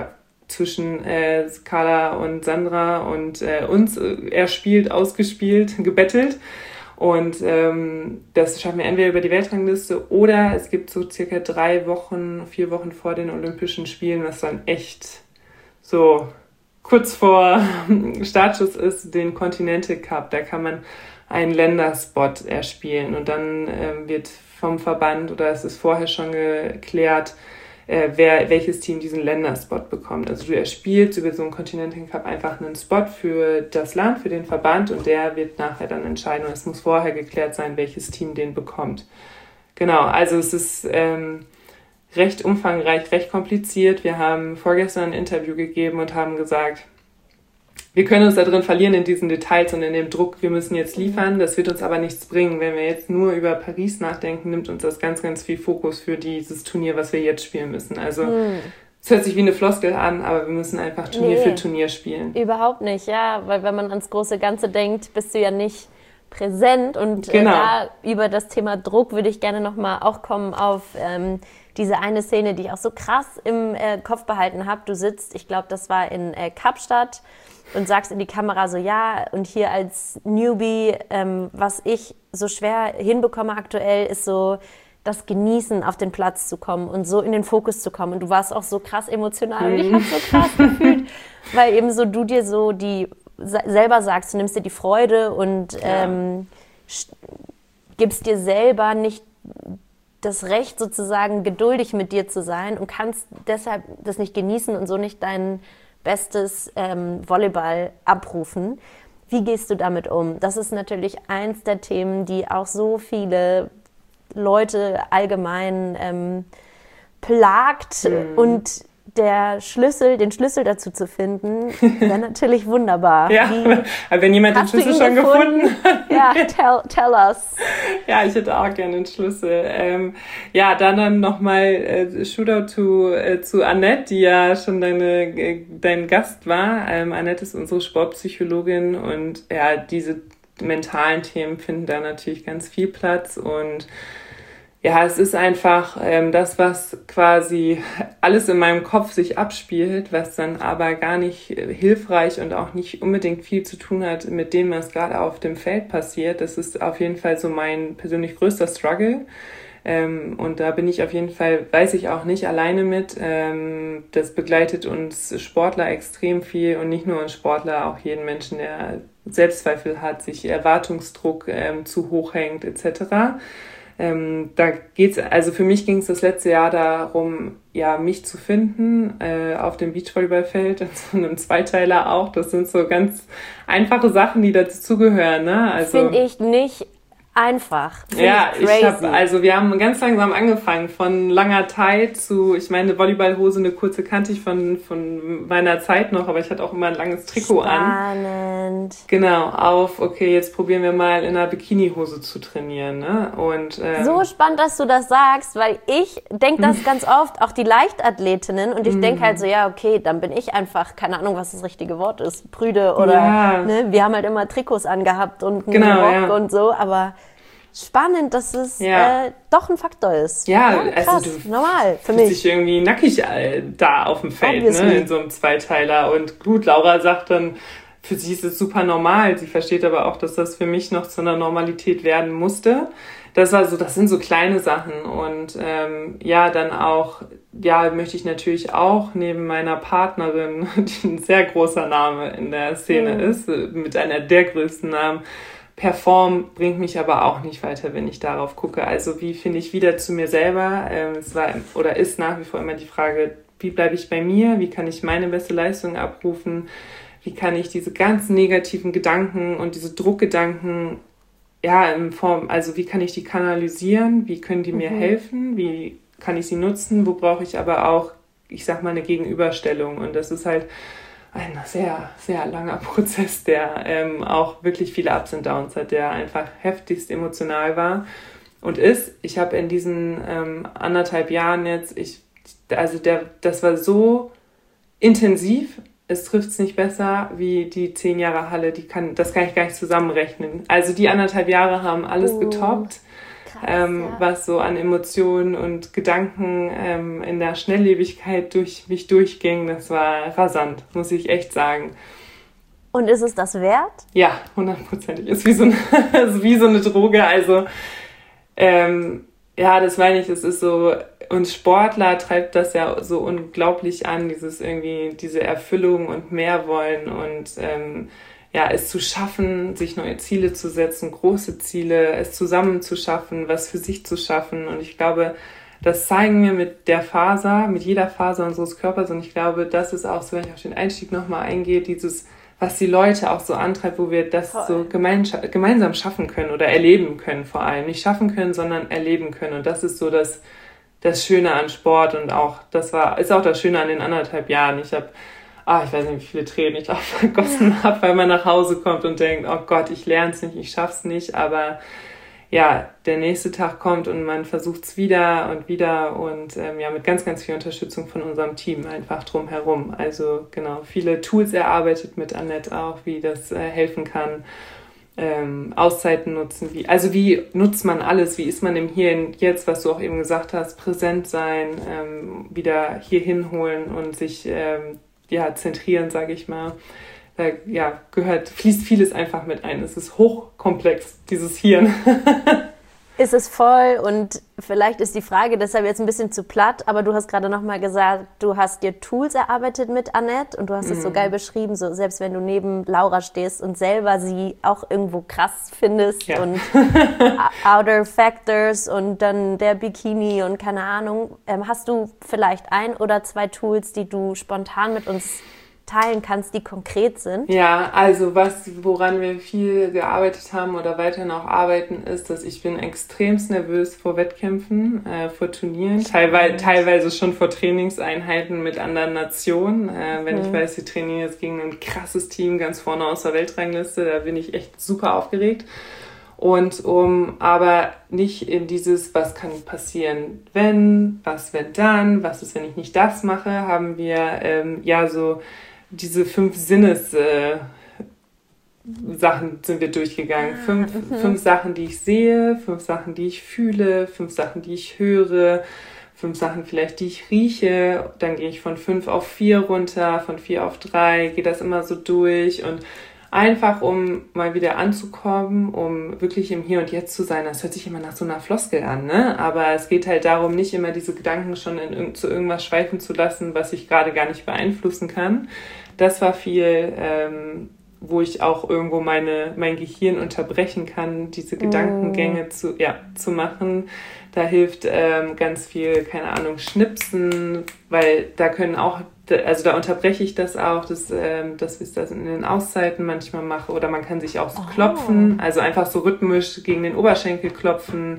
Speaker 1: zwischen äh, Carla und Sandra und äh, uns erspielt, ausgespielt, gebettelt. Und ähm, das schaffen wir entweder über die Weltrangliste oder es gibt so circa drei Wochen, vier Wochen vor den Olympischen Spielen, was dann echt so kurz vor Startschuss ist, den Continental Cup. Da kann man einen Länderspot erspielen und dann ähm, wird vom Verband oder es ist vorher schon geklärt, äh, wer welches Team diesen Länderspot bekommt. Also du erspielst über so einen Continental Cup einfach einen Spot für das Land, für den Verband und der wird nachher dann entscheiden und es muss vorher geklärt sein, welches Team den bekommt. Genau, also es ist ähm, recht umfangreich, recht kompliziert. Wir haben vorgestern ein Interview gegeben und haben gesagt, wir können uns da drin verlieren in diesen Details und in dem Druck, wir müssen jetzt liefern. Das wird uns aber nichts bringen. Wenn wir jetzt nur über Paris nachdenken, nimmt uns das ganz, ganz viel Fokus für dieses Turnier, was wir jetzt spielen müssen. Also hm. es hört sich wie eine Floskel an, aber wir müssen einfach Turnier nee, für Turnier spielen.
Speaker 2: Überhaupt nicht, ja, weil wenn man ans große Ganze denkt, bist du ja nicht präsent. Und
Speaker 1: genau.
Speaker 2: äh, da über das Thema Druck würde ich gerne nochmal auch kommen auf ähm, diese eine Szene, die ich auch so krass im äh, Kopf behalten habe. Du sitzt, ich glaube, das war in äh, Kapstadt, und sagst in die Kamera so, ja, und hier als Newbie, ähm, was ich so schwer hinbekomme aktuell, ist so das Genießen, auf den Platz zu kommen und so in den Fokus zu kommen. Und du warst auch so krass emotional und ich habe so krass gefühlt, weil eben so du dir so die selber sagst, du nimmst dir die Freude und
Speaker 1: ja.
Speaker 2: ähm, gibst dir selber nicht das Recht sozusagen geduldig mit dir zu sein und kannst deshalb das nicht genießen und so nicht deinen bestes ähm, Volleyball abrufen. Wie gehst du damit um? Das ist natürlich eins der Themen, die auch so viele Leute allgemein ähm, plagt. Mhm. Und der Schlüssel, den Schlüssel dazu zu finden, wäre natürlich wunderbar.
Speaker 1: Ja, Wie, wenn jemand den Schlüssel schon gefunden, gefunden hat.
Speaker 2: Ja, tell, tell us.
Speaker 1: Ja, ich hätte auch gerne einen Schlüssel. Ähm, ja, dann dann nochmal äh, Shootout to, äh, zu Annette, die ja schon deine, äh, dein Gast war. Ähm, Annette ist unsere Sportpsychologin und ja, diese mentalen Themen finden da natürlich ganz viel Platz und ja, es ist einfach ähm, das, was quasi alles in meinem Kopf sich abspielt, was dann aber gar nicht äh, hilfreich und auch nicht unbedingt viel zu tun hat mit dem, was gerade auf dem Feld passiert. Das ist auf jeden Fall so mein persönlich größter Struggle. Ähm, und da bin ich auf jeden Fall, weiß ich auch nicht alleine mit. Ähm, das begleitet uns Sportler extrem viel und nicht nur uns Sportler, auch jeden Menschen, der Selbstzweifel hat, sich Erwartungsdruck ähm, zu hoch hängt et cetera. Ähm, da geht's, also für mich ging es das letzte Jahr darum, ja, mich zu finden, äh, auf dem Beachvolleyballfeld, in so einem Zweiteiler auch. Das sind so ganz einfache Sachen, die dazugehören, ne? Also.
Speaker 2: Finde ich nicht einfach. Find
Speaker 1: ja,
Speaker 2: ich,
Speaker 1: ich habe, also wir haben ganz langsam angefangen, von langer Tie zu, ich meine, eine Volleyballhose, eine kurze kannte ich von, von meiner Zeit noch, aber ich hatte auch immer ein langes Trikot
Speaker 2: Spannend.
Speaker 1: an.
Speaker 2: Spannend.
Speaker 1: Genau, auf, okay, jetzt probieren wir mal in einer Bikinihose zu trainieren, ne? Und, ähm,
Speaker 2: so spannend, dass du das sagst, weil ich denke das ganz oft, auch die Leichtathletinnen, und ich denke halt so, ja, okay, dann bin ich einfach, keine Ahnung, was das richtige Wort ist, prüde oder,
Speaker 1: ja.
Speaker 2: ne, wir haben halt immer Trikots angehabt und einen
Speaker 1: genau,
Speaker 2: Rock
Speaker 1: ja.
Speaker 2: und so, aber spannend, dass es
Speaker 1: ja.
Speaker 2: äh, doch ein Faktor ist.
Speaker 1: Ja,
Speaker 2: ja krass,
Speaker 1: also du
Speaker 2: normal für
Speaker 1: fühlst
Speaker 2: mich.
Speaker 1: dich irgendwie nackig äh, da auf dem Feld, ne, in so einem Zweiteiler. Und gut, Laura sagt dann, für sie ist es super normal. Sie versteht aber auch, dass das für mich noch zu einer Normalität werden musste. Das war so, das sind so kleine Sachen. Und ähm, ja, dann auch, ja, möchte ich natürlich auch neben meiner Partnerin, die ein sehr großer Name in der Szene mhm. ist, mit einer der größten Namen, Perform bringt mich aber auch nicht weiter, wenn ich darauf gucke. Also wie finde ich wieder zu mir selber? Ähm, es war oder ist nach wie vor immer die Frage, wie bleibe ich bei mir? Wie kann ich meine beste Leistung abrufen? Wie kann ich diese ganzen negativen Gedanken und diese Druckgedanken, ja, in Form, also wie kann ich die kanalisieren? Wie können die mir mhm. helfen? Wie kann ich sie nutzen? Wo brauche ich aber auch, ich sag mal, eine Gegenüberstellung? Und das ist halt ein sehr, sehr langer Prozess, der ähm, auch wirklich viele Ups und Downs hat, der einfach heftigst emotional war und ist. Ich habe in diesen ähm, anderthalb Jahren jetzt, ich, also der, das war so intensiv, es trifft es nicht besser wie die zehn Jahre Halle, die kann, das kann ich gar nicht zusammenrechnen. Also die anderthalb Jahre haben alles
Speaker 2: oh,
Speaker 1: getoppt. ähm,
Speaker 2: ja.
Speaker 1: was so an Emotionen und Gedanken ähm, in der Schnelllebigkeit durch mich durchging. Das war rasant, muss ich echt sagen.
Speaker 2: Und ist es das wert?
Speaker 1: Ja, hundertprozentig. Ist wie so eine, ist wie so eine Droge. Also ähm, ja, das meine ich. Es ist so, und Sportler treibt das ja so unglaublich an, dieses irgendwie diese Erfüllung und mehr wollen und ähm, ja, es zu schaffen, sich neue Ziele zu setzen, große Ziele, es zusammen zu schaffen, was für sich zu schaffen. Und ich glaube, das zeigen wir mit der Faser, mit jeder Faser unseres Körpers. Und ich glaube, das ist auch so, wenn ich auf den Einstieg nochmal eingehe, dieses, was die Leute auch so antreibt, wo wir das Voll. so gemein- gemeinsam schaffen können oder erleben können vor allem. Nicht schaffen können, sondern erleben können. Und das ist so das, das Schöne an Sport und auch, das war, ist auch das Schöne an den anderthalb Jahren. Ich habe Ah, ich weiß nicht, wie viele Tränen ich auch vergossen ja. habe, weil man nach Hause kommt und denkt, oh Gott, ich lerne es nicht, ich schaff's nicht. Aber ja, der nächste Tag kommt und man versucht es wieder und wieder und ähm, ja, mit ganz, ganz viel Unterstützung von unserem Team einfach drumherum. Also genau, viele Tools erarbeitet mit Annette auch, wie das äh, helfen kann. Ähm, Auszeiten nutzen, wie, also wie nutzt man alles, wie ist man im Hier und Jetzt, was du auch eben gesagt hast, präsent sein, ähm, wieder hier hinholen und sich ähm, ja, zentrieren, sage ich mal. Da ja, gehört, fließt vieles einfach mit ein. Es ist hochkomplex, dieses Hirn.
Speaker 2: Ist es voll und vielleicht ist die Frage deshalb jetzt ein bisschen zu platt, aber du hast gerade nochmal gesagt, du hast dir Tools erarbeitet mit Annette und du hast es mm. so geil beschrieben, so selbst wenn du neben Laura stehst und selber sie auch irgendwo krass findest ja. und Outer Factors und dann der Bikini und keine Ahnung, ähm, hast du vielleicht ein oder zwei Tools, die du spontan mit uns teilen kannst, die konkret sind?
Speaker 1: Ja, also was, woran wir viel gearbeitet haben oder weiterhin auch arbeiten, ist, dass ich bin extremst nervös vor Wettkämpfen, äh, vor Turnieren, teilweise, teilweise schon vor Trainingseinheiten mit anderen Nationen. Äh, wenn mhm. ich weiß, wir trainieren jetzt gegen ein krasses Team ganz vorne aus der Weltrangliste, da bin ich echt super aufgeregt. Und um aber nicht in dieses, was kann passieren, wenn, was wenn dann, was ist, wenn ich nicht das mache, haben wir ähm, ja so diese fünf Sinnes äh, Sachen sind wir durchgegangen. Ah, fünf, mhm. fünf Sachen, die ich sehe, fünf Sachen, die ich fühle, fünf Sachen, die ich höre, fünf Sachen vielleicht, die ich rieche. Dann gehe ich von fünf auf vier runter, von vier auf drei, gehe das immer so durch und einfach, um mal wieder anzukommen, um wirklich im Hier und Jetzt zu sein. Das hört sich immer nach so einer Floskel an, ne? Aber es geht halt darum, nicht immer diese Gedanken schon in, zu irgendwas schweifen zu lassen, was ich gerade gar nicht beeinflussen kann. Das war viel, ähm, wo ich auch irgendwo meine mein Gehirn unterbrechen kann, diese Gedankengänge mm. zu ja zu machen. Da hilft ähm, ganz viel, keine Ahnung, Schnipsen, weil da können auch, also da unterbreche ich das auch, dass, ähm, dass ich das in den Auszeiten manchmal mache. Oder man kann sich auch so oh. klopfen, also einfach so rhythmisch gegen den Oberschenkel klopfen.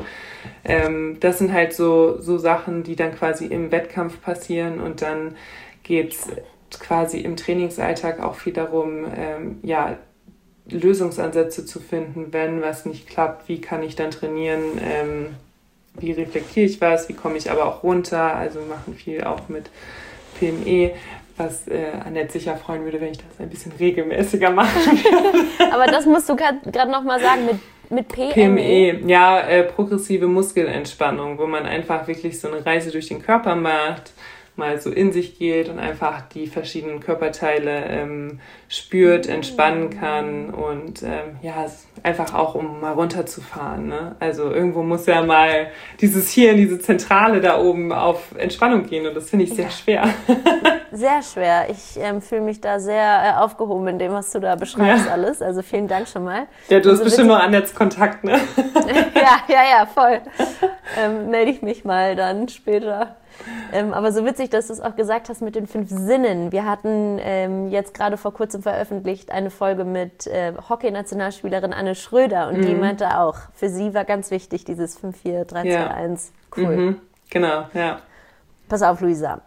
Speaker 1: Ähm, das sind halt so, so Sachen, die dann quasi im Wettkampf passieren und dann geht's quasi im Trainingsalltag auch viel darum, ähm, ja, Lösungsansätze zu finden, wenn was nicht klappt, wie kann ich dann trainieren, ähm, wie reflektiere ich was, wie komme ich aber auch runter, also wir machen viel auch mit P M E, was äh, Annette sicher freuen würde, wenn ich das ein bisschen regelmäßiger mache.
Speaker 2: Aber das musst du gerade noch mal sagen, mit, mit P M E?
Speaker 1: P M E, ja, äh, progressive Muskelentspannung, wo man einfach wirklich so eine Reise durch den Körper macht, mal so in sich geht und einfach die verschiedenen Körperteile ähm, spürt, entspannen kann und ähm, ja, einfach auch, um mal runterzufahren, ne? Also irgendwo muss ja mal dieses hier in diese Zentrale da oben auf Entspannung gehen und das finde ich sehr ja. schwer.
Speaker 2: Sehr schwer. Ich ähm, fühle mich da sehr äh, aufgehoben in dem, was du da beschreibst ja. alles. Also vielen Dank schon mal.
Speaker 1: Ja, du
Speaker 2: also
Speaker 1: hast bestimmt noch Annettes Kontakt, ne?
Speaker 2: ja, ja, ja, voll. Ähm, melde ich mich mal dann später. Ähm, aber so witzig, dass du es auch gesagt hast mit den fünf Sinnen. Wir hatten ähm, jetzt gerade vor kurzem veröffentlicht eine Folge mit äh, Hockey-Nationalspielerin Anne Schröder und mhm. die meinte auch, für sie war ganz wichtig dieses fünf vier drei zwei eins. Ja. Cool.
Speaker 1: Mhm. Genau, ja.
Speaker 2: Pass auf, Luisa.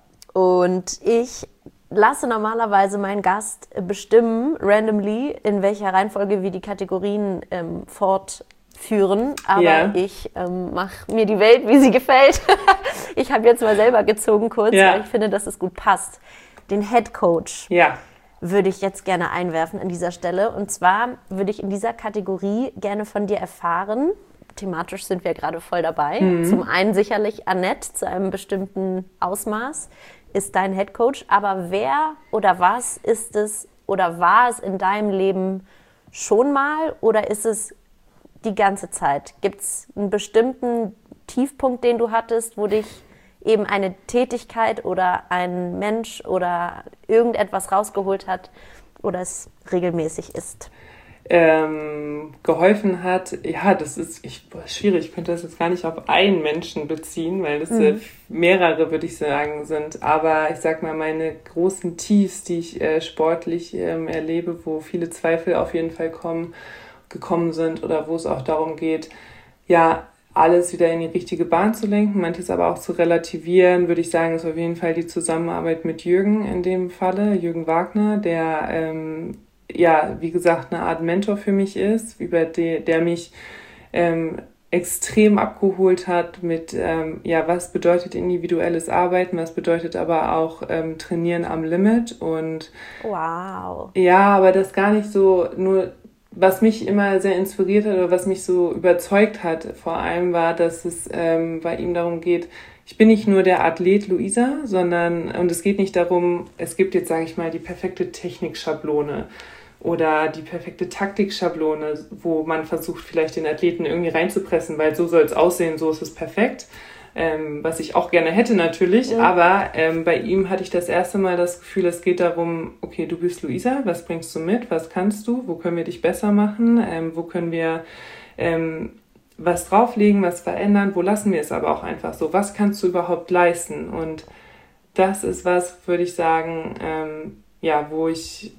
Speaker 2: Und ich lasse normalerweise meinen Gast bestimmen, randomly, in welcher Reihenfolge wir die Kategorien ähm, fortführen. Aber yeah. ich ähm, mache mir die Welt, wie sie gefällt. Ich habe jetzt mal selber gezogen kurz, yeah. weil ich finde, dass es gut passt. Den Head Coach
Speaker 1: yeah.
Speaker 2: würde ich jetzt gerne einwerfen an dieser Stelle. Und zwar würde ich in dieser Kategorie gerne von dir erfahren, thematisch sind wir gerade voll dabei.
Speaker 1: Mhm.
Speaker 2: Zum einen sicherlich Annette zu einem bestimmten Ausmaß ist dein Headcoach, aber wer oder was ist es oder war es in deinem Leben schon mal oder ist es die ganze Zeit? Gibt es einen bestimmten Tiefpunkt, den du hattest, wo dich eben eine Tätigkeit oder ein Mensch oder irgendetwas rausgeholt hat oder es regelmäßig ist?
Speaker 1: Ähm, geholfen hat, ja, das ist ich, boah, schwierig, ich könnte das jetzt gar nicht auf einen Menschen beziehen, weil das mhm. äh, mehrere, würde ich sagen, sind, aber ich sag mal, meine großen Tiefs, die ich äh, sportlich ähm, erlebe, wo viele Zweifel auf jeden Fall kommen, gekommen sind oder wo es auch darum geht, ja, alles wieder in die richtige Bahn zu lenken, manches aber auch zu relativieren, würde ich sagen, ist auf jeden Fall die Zusammenarbeit mit Jürgen in dem Falle, Jürgen Wagner, der ähm, ja, wie gesagt, eine Art Mentor für mich ist, über die, der mich ähm, extrem abgeholt hat mit, ähm, ja, was bedeutet individuelles Arbeiten, was bedeutet aber auch ähm, Trainieren am Limit und
Speaker 2: wow.
Speaker 1: Ja, aber das gar nicht so nur, was mich immer sehr inspiriert hat oder was mich so überzeugt hat, vor allem war, dass es ähm, bei ihm darum geht, ich bin nicht nur der Athlet Luisa, sondern, und es geht nicht darum, es gibt jetzt, sage ich mal, die perfekte Technikschablone oder die perfekte Taktikschablone, wo man versucht, vielleicht den Athleten irgendwie reinzupressen, weil so soll es aussehen, so ist es perfekt. Ähm, was ich auch gerne hätte natürlich, ja. aber ähm, bei ihm hatte ich das erste Mal das Gefühl, es geht darum, okay, du bist Luisa, was bringst du mit, was kannst du, wo können wir dich besser machen, ähm, wo können wir ähm, was drauflegen, was verändern, wo lassen wir es aber auch einfach so, was kannst du überhaupt leisten? Und das ist was, würde ich sagen, ähm, ja, wo ich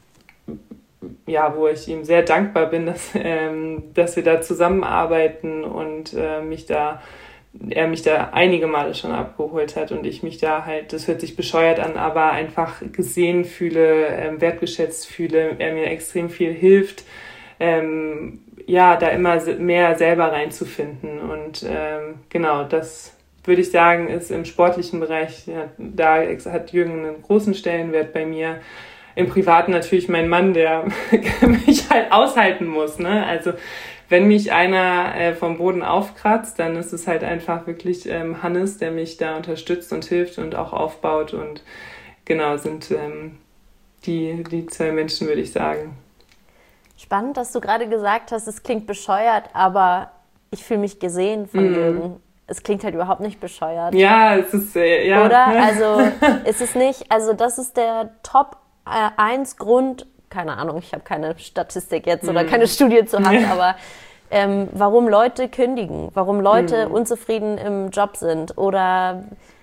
Speaker 1: ja, wo ich ihm sehr dankbar bin, dass, ähm, dass wir da zusammenarbeiten und äh, mich da, er mich da einige Male schon abgeholt hat und ich mich da halt, das hört sich bescheuert an, aber einfach gesehen fühle, ähm, wertgeschätzt fühle, er mir extrem viel hilft, ähm, ja, da immer mehr selber reinzufinden und ähm, genau, das würde ich sagen, ist im sportlichen Bereich, ja, da hat Jürgen einen großen Stellenwert bei mir. Im Privaten natürlich mein Mann, der mich halt aushalten muss, ne? Also wenn mich einer äh, vom Boden aufkratzt, dann ist es halt einfach wirklich ähm, Hannes, der mich da unterstützt und hilft und auch aufbaut und genau, sind ähm, die, die zwei Menschen, würde ich sagen.
Speaker 2: Spannend, dass du gerade gesagt hast, es klingt bescheuert, aber ich fühle mich gesehen von mm. Jürgen. Es klingt halt überhaupt nicht bescheuert.
Speaker 1: Ja, es ist, äh, ja.
Speaker 2: Oder? Also ist es nicht, also das ist der Top eins Grund, keine Ahnung, ich habe keine Statistik jetzt oder keine Studie zur Hand, aber ähm, warum Leute kündigen, warum Leute mm. unzufrieden im Job sind oder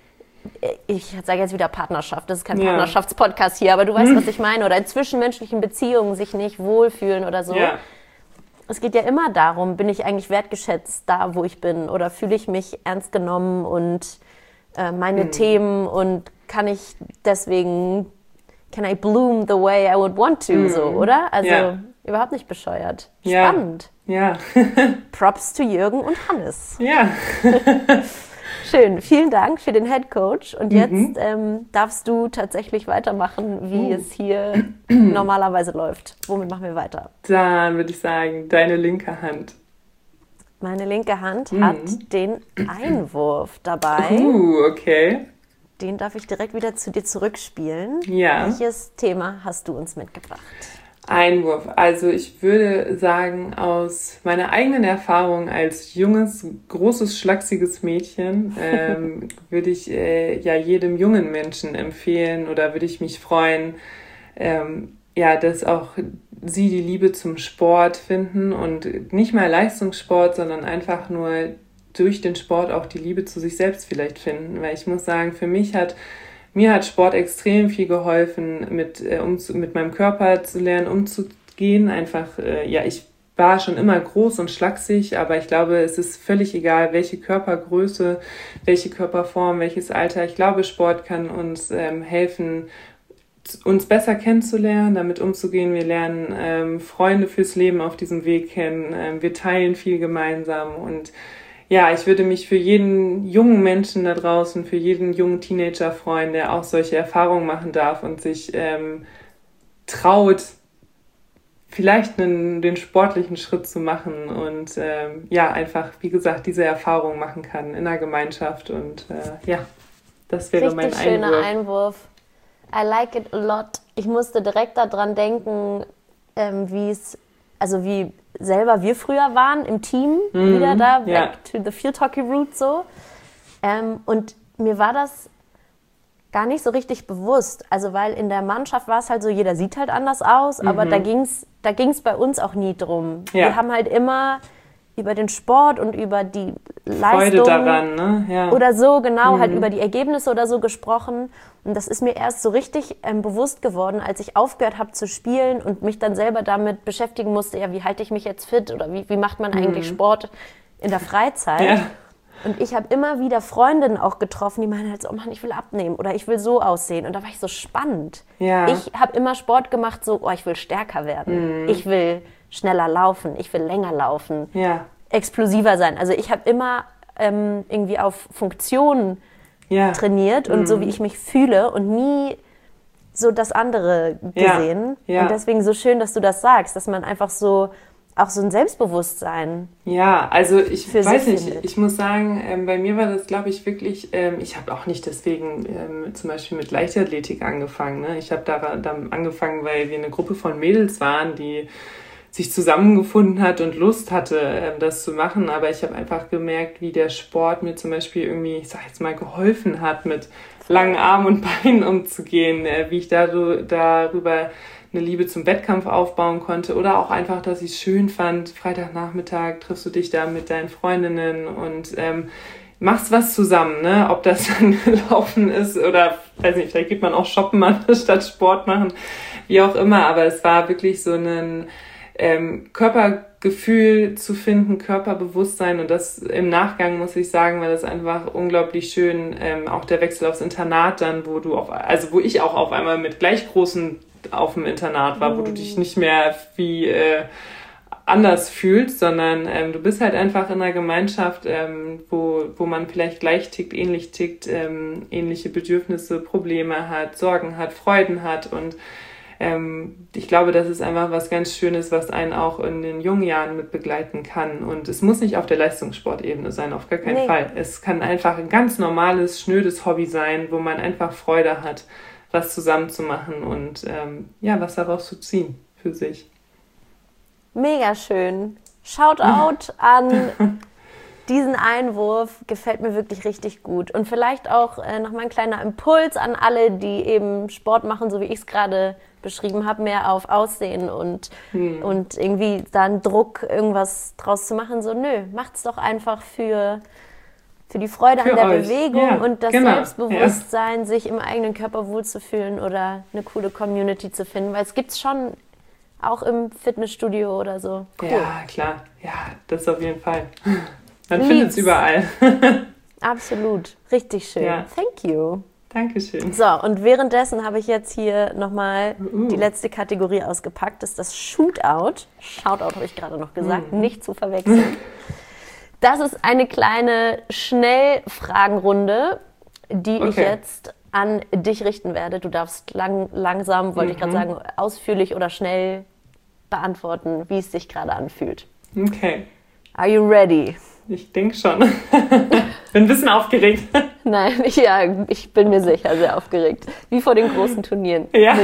Speaker 2: ich sage jetzt wieder Partnerschaft, das ist kein ja. Partnerschaftspodcast hier, aber du weißt, was ich meine, oder in zwischenmenschlichen Beziehungen sich nicht wohlfühlen oder so.
Speaker 1: Ja.
Speaker 2: Es geht ja immer darum, bin ich eigentlich wertgeschätzt da, wo ich bin oder fühle ich mich ernst genommen und äh, meine mm. Themen und kann ich deswegen can I bloom the way I would want to, mm. so, oder? Also ja. überhaupt nicht bescheuert. Spannend.
Speaker 1: Ja.
Speaker 2: Props to Jürgen und Hannes.
Speaker 1: Ja.
Speaker 2: Schön, vielen Dank für den Head Coach. Und jetzt mhm. ähm, darfst du tatsächlich weitermachen, wie uh. es hier normalerweise läuft. Womit machen wir weiter?
Speaker 1: Dann würde ich sagen, deine linke Hand.
Speaker 2: Meine linke Hand mhm. hat den Einwurf dabei.
Speaker 1: Uh, okay.
Speaker 2: Den darf ich direkt wieder zu dir zurückspielen.
Speaker 1: Ja.
Speaker 2: Welches Thema hast du uns mitgebracht?
Speaker 1: Einwurf. Also ich würde sagen, aus meiner eigenen Erfahrung als junges, großes, schlachsiges Mädchen ähm, würde ich äh, ja jedem jungen Menschen empfehlen oder würde ich mich freuen, ähm, ja, dass auch sie die Liebe zum Sport finden und nicht mal Leistungssport, sondern einfach nur durch den Sport auch die Liebe zu sich selbst vielleicht finden. Weil ich muss sagen, für mich hat Mir hat Sport extrem viel geholfen, mit, äh, um zu, mit meinem Körper zu lernen, umzugehen. Einfach, äh, ja, ich war schon immer groß und schlaksig, aber ich glaube, es ist völlig egal, welche Körpergröße, welche Körperform, welches Alter. Ich glaube, Sport kann uns ähm, helfen, uns besser kennenzulernen, damit umzugehen. Wir lernen ähm, Freunde fürs Leben auf diesem Weg kennen. Ähm, wir teilen viel gemeinsam und ja, ich würde mich für jeden jungen Menschen da draußen, für jeden jungen Teenager freuen, der auch solche Erfahrungen machen darf und sich ähm, traut, vielleicht einen, den sportlichen Schritt zu machen und ähm, ja, einfach, wie gesagt, diese Erfahrung machen kann in der Gemeinschaft und äh, ja, das wäre
Speaker 2: Richtig
Speaker 1: mein Einwurf.
Speaker 2: schöner Einwurf. I like it a lot. Ich musste direkt daran denken, ähm, wie es, also wie selber wir früher waren im Team, mhm, wieder da, back
Speaker 1: ja.
Speaker 2: to the Field Hockey Route so. Ähm, und mir war das gar nicht so richtig bewusst. Also weil in der Mannschaft war es halt so, jeder sieht halt anders aus, mhm, aber da ging's, da ging's bei uns auch nie drum. Ja. Wir haben halt immer über den Sport und über die Leistung
Speaker 1: Freude daran, ne? Ja.
Speaker 2: oder so, genau, mhm, halt über die Ergebnisse oder so gesprochen. Und das ist mir erst so richtig ähm, bewusst geworden, als ich aufgehört habe zu spielen und mich dann selber damit beschäftigen musste, ja, wie halte ich mich jetzt fit oder wie, wie macht man eigentlich mhm. Sport in der Freizeit? Ja. Und ich habe immer wieder Freundinnen auch getroffen, die meinen halt so, oh Mann, ich will abnehmen oder ich will so aussehen. Und da war ich so spannend. Ja. Ich habe immer Sport gemacht, so, oh, ich will stärker werden. Mhm. Ich will schneller laufen, ich will länger laufen, ja. explosiver sein. Also ich habe immer ähm, irgendwie auf Funktionen ja. trainiert und mhm. so, wie ich mich fühle und nie so das andere gesehen. Ja. Ja. Und deswegen so schön, dass du das sagst, dass man einfach so auch so ein Selbstbewusstsein.
Speaker 1: Ja, also ich weiß nicht, findet. Ich muss sagen, ähm, bei mir war das, glaube ich, wirklich, ähm, ich habe auch nicht deswegen ähm, zum Beispiel mit Leichtathletik angefangen. Ne? Ich habe da, da angefangen, weil wir eine Gruppe von Mädels waren, die sich zusammengefunden hat und Lust hatte, ähm, das zu machen. Aber ich habe einfach gemerkt, wie der Sport mir zum Beispiel irgendwie, ich sag jetzt mal, geholfen hat, mit langen Armen und Beinen umzugehen, äh, wie ich da, darüber eine Liebe zum Wettkampf aufbauen konnte oder auch einfach, dass ich es schön fand, Freitagnachmittag triffst du dich da mit deinen Freundinnen und ähm, machst was zusammen, ne? Ob das dann Laufen ist oder, weiß nicht, vielleicht geht man auch shoppen statt Sport machen, wie auch immer, aber es war wirklich so ein ähm, Körpergefühl zu finden, Körperbewusstsein und das im Nachgang, muss ich sagen, war das einfach unglaublich schön, ähm, auch der Wechsel aufs Internat dann, wo du auf, also wo ich auch auf einmal mit gleich großen auf dem Internat war, wo du dich nicht mehr wie äh, anders fühlst, sondern ähm, du bist halt einfach in einer Gemeinschaft, ähm, wo, wo man vielleicht gleich tickt, ähnlich tickt, ähm, ähnliche Bedürfnisse, Probleme hat, Sorgen hat, Freuden hat und ähm, ich glaube, das ist einfach was ganz Schönes, was einen auch in den jungen Jahren mit begleiten kann und es muss nicht auf der Leistungssportebene sein, auf gar keinen nee. Fall. Es kann einfach ein ganz normales, schnödes Hobby sein, wo man einfach Freude hat, was zusammen zu machen und ähm, ja, was daraus zu ziehen für sich.
Speaker 2: Mega schön. Shoutout an diesen Einwurf, gefällt mir wirklich richtig gut. Und vielleicht auch äh, nochmal ein kleiner Impuls an alle, die eben Sport machen, so wie ich es gerade beschrieben habe, mehr auf Aussehen und, hm. und irgendwie da einen Druck, irgendwas draus zu machen. So, nö, macht's doch einfach für... für die Freude für an der euch. Bewegung ja, und das genau. Selbstbewusstsein, ja. sich im eigenen Körper wohlzufühlen oder eine coole Community zu finden, weil es gibt es schon auch im Fitnessstudio oder so.
Speaker 1: Cool. Ja, klar. Ja, das auf jeden Fall. Man findet es überall.
Speaker 2: Absolut. Richtig schön. Ja. Thank you.
Speaker 1: Dankeschön.
Speaker 2: So, und währenddessen habe ich jetzt hier nochmal uh. die letzte Kategorie ausgepackt. Das ist das Shootout. Shoutout habe ich gerade noch gesagt, mm. nicht zu verwechseln. Das ist eine kleine Schnellfragenrunde, die okay. ich jetzt an dich richten werde. Du darfst lang, langsam, wollte mhm. ich gerade sagen, ausführlich oder schnell beantworten, wie es sich gerade anfühlt.
Speaker 1: Okay.
Speaker 2: Are you ready?
Speaker 1: Ich denke schon. Bin ein bisschen aufgeregt.
Speaker 2: Nein, ich, ja, ich bin mir sicher, sehr aufgeregt. Wie vor den großen Turnieren.
Speaker 1: Ja.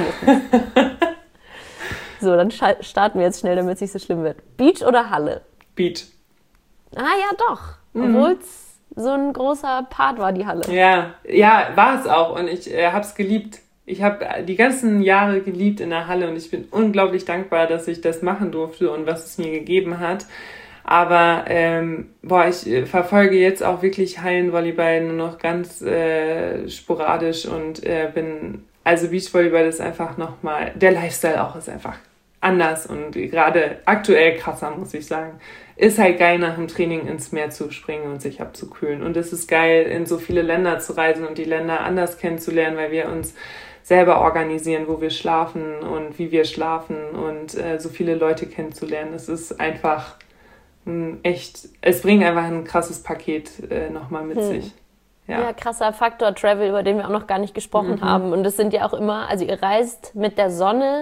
Speaker 2: So, dann starten wir jetzt schnell, damit es nicht so schlimm wird. Beach oder Halle?
Speaker 1: Beach.
Speaker 2: Ah ja, doch. Mhm. Obwohl es so ein großer Part war, die Halle.
Speaker 1: Ja, ja, war es auch. Und ich äh, habe es geliebt. Ich habe die ganzen Jahre geliebt in der Halle und ich bin unglaublich dankbar, dass ich das machen durfte und was es mir gegeben hat. Aber ähm, boah, ich äh, verfolge jetzt auch wirklich Hallenvolleyball nur noch ganz äh, sporadisch und äh, bin, also Beachvolleyball ist einfach nochmal, der Lifestyle auch ist einfach anders und gerade aktuell krasser, muss ich sagen. Ist halt geil, nach dem Training ins Meer zu springen und sich abzukühlen. Und es ist geil, in so viele Länder zu reisen und die Länder anders kennenzulernen, weil wir uns selber organisieren, wo wir schlafen und wie wir schlafen und äh, so viele Leute kennenzulernen. Es ist einfach ein echt, es bringt einfach ein krasses Paket äh, nochmal mit hm. sich.
Speaker 2: Ja. ja, krasser Faktor Travel, über den wir auch noch gar nicht gesprochen mhm. haben. Und das sind ja auch immer, also ihr reist mit der Sonne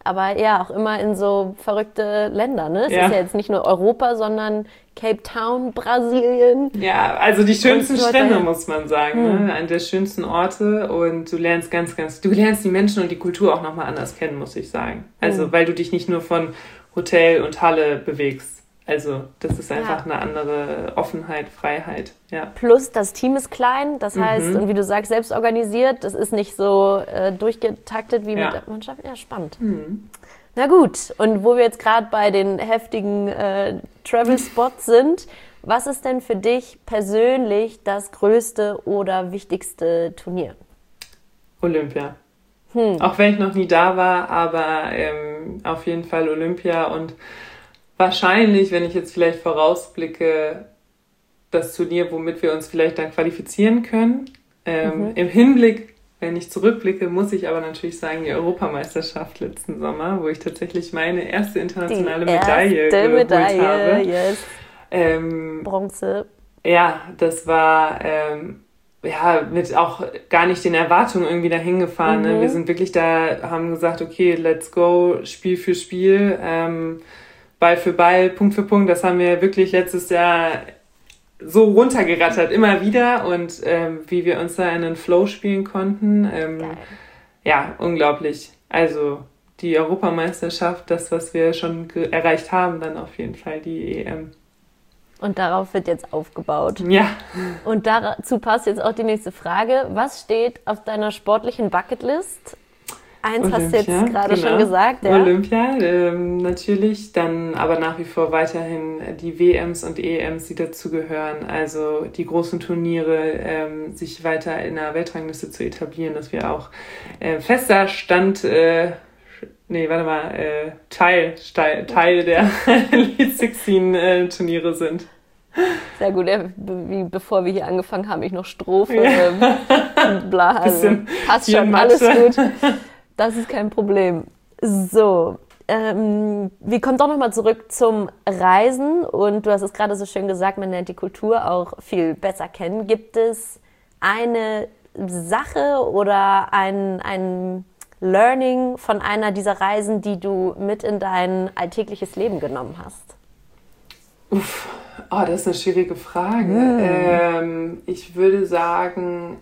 Speaker 2: aber ja, auch immer in so verrückte Länder, ne? Es
Speaker 1: Ja.
Speaker 2: ist ja jetzt nicht nur Europa, sondern Cape Town, Brasilien.
Speaker 1: Ja, also die schönsten
Speaker 2: Und dort,
Speaker 1: Strände,
Speaker 2: ja.
Speaker 1: muss man sagen, ne? Eine der schönsten Orte und du lernst ganz, ganz, du lernst die Menschen und die Kultur auch nochmal anders kennen, muss ich sagen. Also,
Speaker 2: Mhm.
Speaker 1: weil du dich nicht nur von Hotel und Halle bewegst. Also, das ist einfach
Speaker 2: Ja.
Speaker 1: eine andere Offenheit, Freiheit, ja.
Speaker 2: Plus das Team ist klein, das heißt,
Speaker 1: Mhm.
Speaker 2: und wie du sagst, selbst organisiert, das ist nicht so äh, durchgetaktet wie
Speaker 1: Ja.
Speaker 2: mit der Mannschaft. Ja, spannend.
Speaker 1: Mhm.
Speaker 2: Na gut, und wo wir jetzt gerade bei den heftigen äh, Travel-Spots sind, was ist denn für dich persönlich das größte oder wichtigste Turnier?
Speaker 1: Olympia.
Speaker 2: Hm.
Speaker 1: Auch wenn ich noch nie da war, aber ähm, auf jeden Fall Olympia und wahrscheinlich, wenn ich jetzt vielleicht vorausblicke, das Turnier, womit wir uns vielleicht dann qualifizieren können. Ähm,
Speaker 2: Mhm.
Speaker 1: Im Hinblick, wenn ich zurückblicke, muss ich aber natürlich sagen, die Europameisterschaft letzten Sommer, wo ich tatsächlich meine erste internationale Medaille
Speaker 2: erste
Speaker 1: geholt
Speaker 2: Medaille,
Speaker 1: habe.
Speaker 2: yes.
Speaker 1: Ähm,
Speaker 2: Bronze.
Speaker 1: ja, das war ähm, ja mit auch gar nicht den Erwartungen irgendwie dahin gefahren.
Speaker 2: Mhm.
Speaker 1: Ne? Wir sind wirklich da, haben gesagt, okay, let's go, Spiel für Spiel, ähm, Ball für Ball, Punkt für Punkt. Das haben wir wirklich letztes Jahr so runtergerattert, immer wieder. Und ähm, wie wir uns da in einen Flow spielen konnten, ähm,
Speaker 2: Geil.
Speaker 1: ja, unglaublich. Also die Europameisterschaft, das, was wir schon ge- erreicht haben, dann auf jeden Fall die E M.
Speaker 2: Und darauf wird jetzt aufgebaut.
Speaker 1: Ja.
Speaker 2: Und dazu passt jetzt auch die nächste Frage. Was steht auf deiner sportlichen Bucketlist? Eins hast du jetzt
Speaker 1: Olympia,
Speaker 2: gerade
Speaker 1: genau.
Speaker 2: schon gesagt, ja.
Speaker 1: Olympia, ähm, natürlich. Dann aber nach wie vor weiterhin die W Ms und E Ms, die dazugehören. Also die großen Turniere, ähm, sich weiter in der Weltrangliste zu etablieren, dass wir auch äh, fester Stand, äh, nee, warte mal, äh, Teil, Teil, Teil der Elite sechzehn äh, Turniere sind.
Speaker 2: Sehr gut, ja, be- wie bevor wir hier angefangen haben, ich noch Strophe,
Speaker 1: Ja.
Speaker 2: ähm, bla, also
Speaker 1: Bisschen
Speaker 2: passt
Speaker 1: hier
Speaker 2: schon, alles
Speaker 1: Mathe.
Speaker 2: gut. Das ist kein Problem. So, ähm, wir kommen doch nochmal zurück zum Reisen und du hast es gerade so schön gesagt, man lernt die Kultur auch viel besser kennen. Gibt es eine Sache oder ein, ein Learning von einer dieser Reisen, die du mit in dein alltägliches Leben genommen hast?
Speaker 1: Uff, oh, das ist eine schwierige Frage. Ähm, ich würde sagen,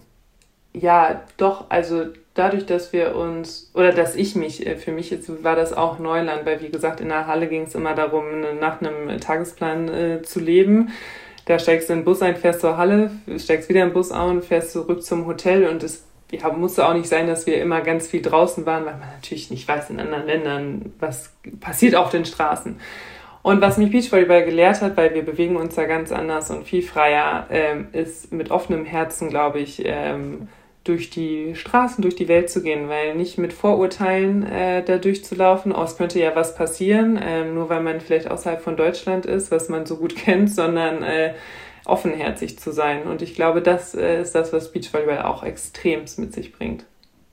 Speaker 1: ja, doch, also dadurch, dass wir uns, oder dass ich mich, äh, für mich jetzt war das auch Neuland, weil wie gesagt, in der Halle ging es immer darum, ne- nach einem Tagesplan äh, zu leben. Da steigst du in den Bus ein, fährst zur Halle, steigst wieder in den Bus ein, fährst zurück zum Hotel und es ja, musste auch nicht sein, dass wir immer ganz viel draußen waren, weil man natürlich nicht weiß in anderen Ländern, was passiert auf den Straßen. Und was mich Beachvolleyball gelehrt hat, weil wir bewegen uns da ganz anders und viel freier, ähm, ist mit offenem Herzen, glaube ich, ähm, durch die Straßen, durch die Welt zu gehen, weil nicht mit Vorurteilen äh, da durchzulaufen, oh, es könnte ja was passieren, ähm, nur weil man vielleicht außerhalb von Deutschland ist, was man so gut kennt, sondern äh, offenherzig zu sein. Und ich glaube, das äh, ist das, was Beachvolleyball auch extremst mit sich bringt.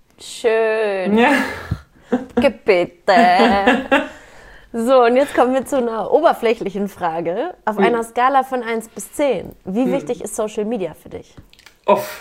Speaker 2: Schön.
Speaker 1: Ja.
Speaker 2: Gebitte. So, und jetzt kommen wir zu einer oberflächlichen Frage. Auf
Speaker 1: Ui.
Speaker 2: einer Skala von eins bis zehn, wie
Speaker 1: Hm.
Speaker 2: wichtig ist Social Media für dich?
Speaker 1: Off.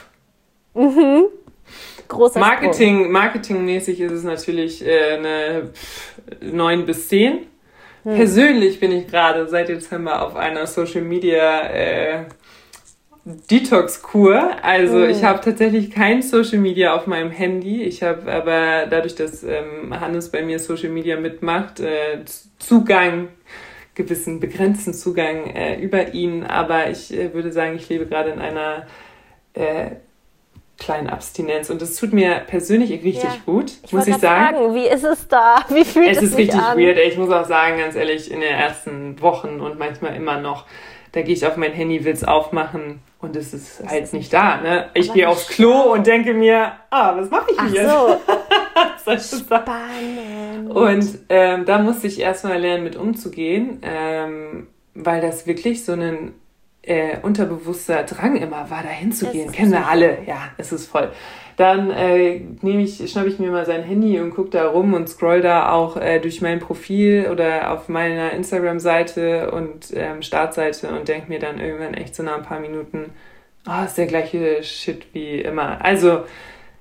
Speaker 2: Großer
Speaker 1: Marketing, marketingmäßig ist es natürlich äh, eine neun bis zehn.
Speaker 2: Hm.
Speaker 1: Persönlich bin ich gerade seit Dezember auf einer Social Media äh, Detox-Kur. Also
Speaker 2: Hm.
Speaker 1: ich habe tatsächlich kein Social Media auf meinem Handy. Ich habe aber dadurch, dass ähm, Hannes bei mir Social Media mitmacht, äh, Zugang, gewissen begrenzten Zugang äh, über ihn. Aber ich äh, würde sagen, ich lebe gerade in einer äh, kleinen Abstinenz und das tut mir persönlich richtig
Speaker 2: Ja.
Speaker 1: gut,
Speaker 2: Ich
Speaker 1: muss
Speaker 2: wollte
Speaker 1: ich
Speaker 2: grad
Speaker 1: sagen.
Speaker 2: fragen, wie ist es da? Wie fühlt
Speaker 1: Es
Speaker 2: es,
Speaker 1: ist
Speaker 2: sich
Speaker 1: richtig
Speaker 2: an?
Speaker 1: weird. Ich muss auch sagen, ganz ehrlich, in den ersten Wochen und manchmal immer noch, da gehe ich auf mein Handy, will es aufmachen und es ist
Speaker 2: Es
Speaker 1: halt
Speaker 2: ist
Speaker 1: nicht
Speaker 2: nicht
Speaker 1: da. Ne? Ich
Speaker 2: Aber
Speaker 1: gehe
Speaker 2: wie
Speaker 1: aufs Klo und denke mir, ah, was mache ich
Speaker 2: Ach
Speaker 1: hier?
Speaker 2: so,
Speaker 1: Soll ich das sagen?
Speaker 2: spannend.
Speaker 1: Und ähm, da musste ich erstmal lernen, mit umzugehen, ähm, weil das wirklich so ein äh, unterbewusster Drang immer war, da hinzugehen.
Speaker 2: Es ist
Speaker 1: Kennen wir
Speaker 2: so.
Speaker 1: alle. Ja, es ist voll. Dann äh, nehme ich, schnappe ich mir mal sein Handy und gucke da rum und scroll da auch äh, durch mein Profil oder auf meiner Instagram-Seite und ähm, Startseite und denke mir dann irgendwann echt so nach ein paar Minuten, oh, ist der gleiche Shit wie immer. Also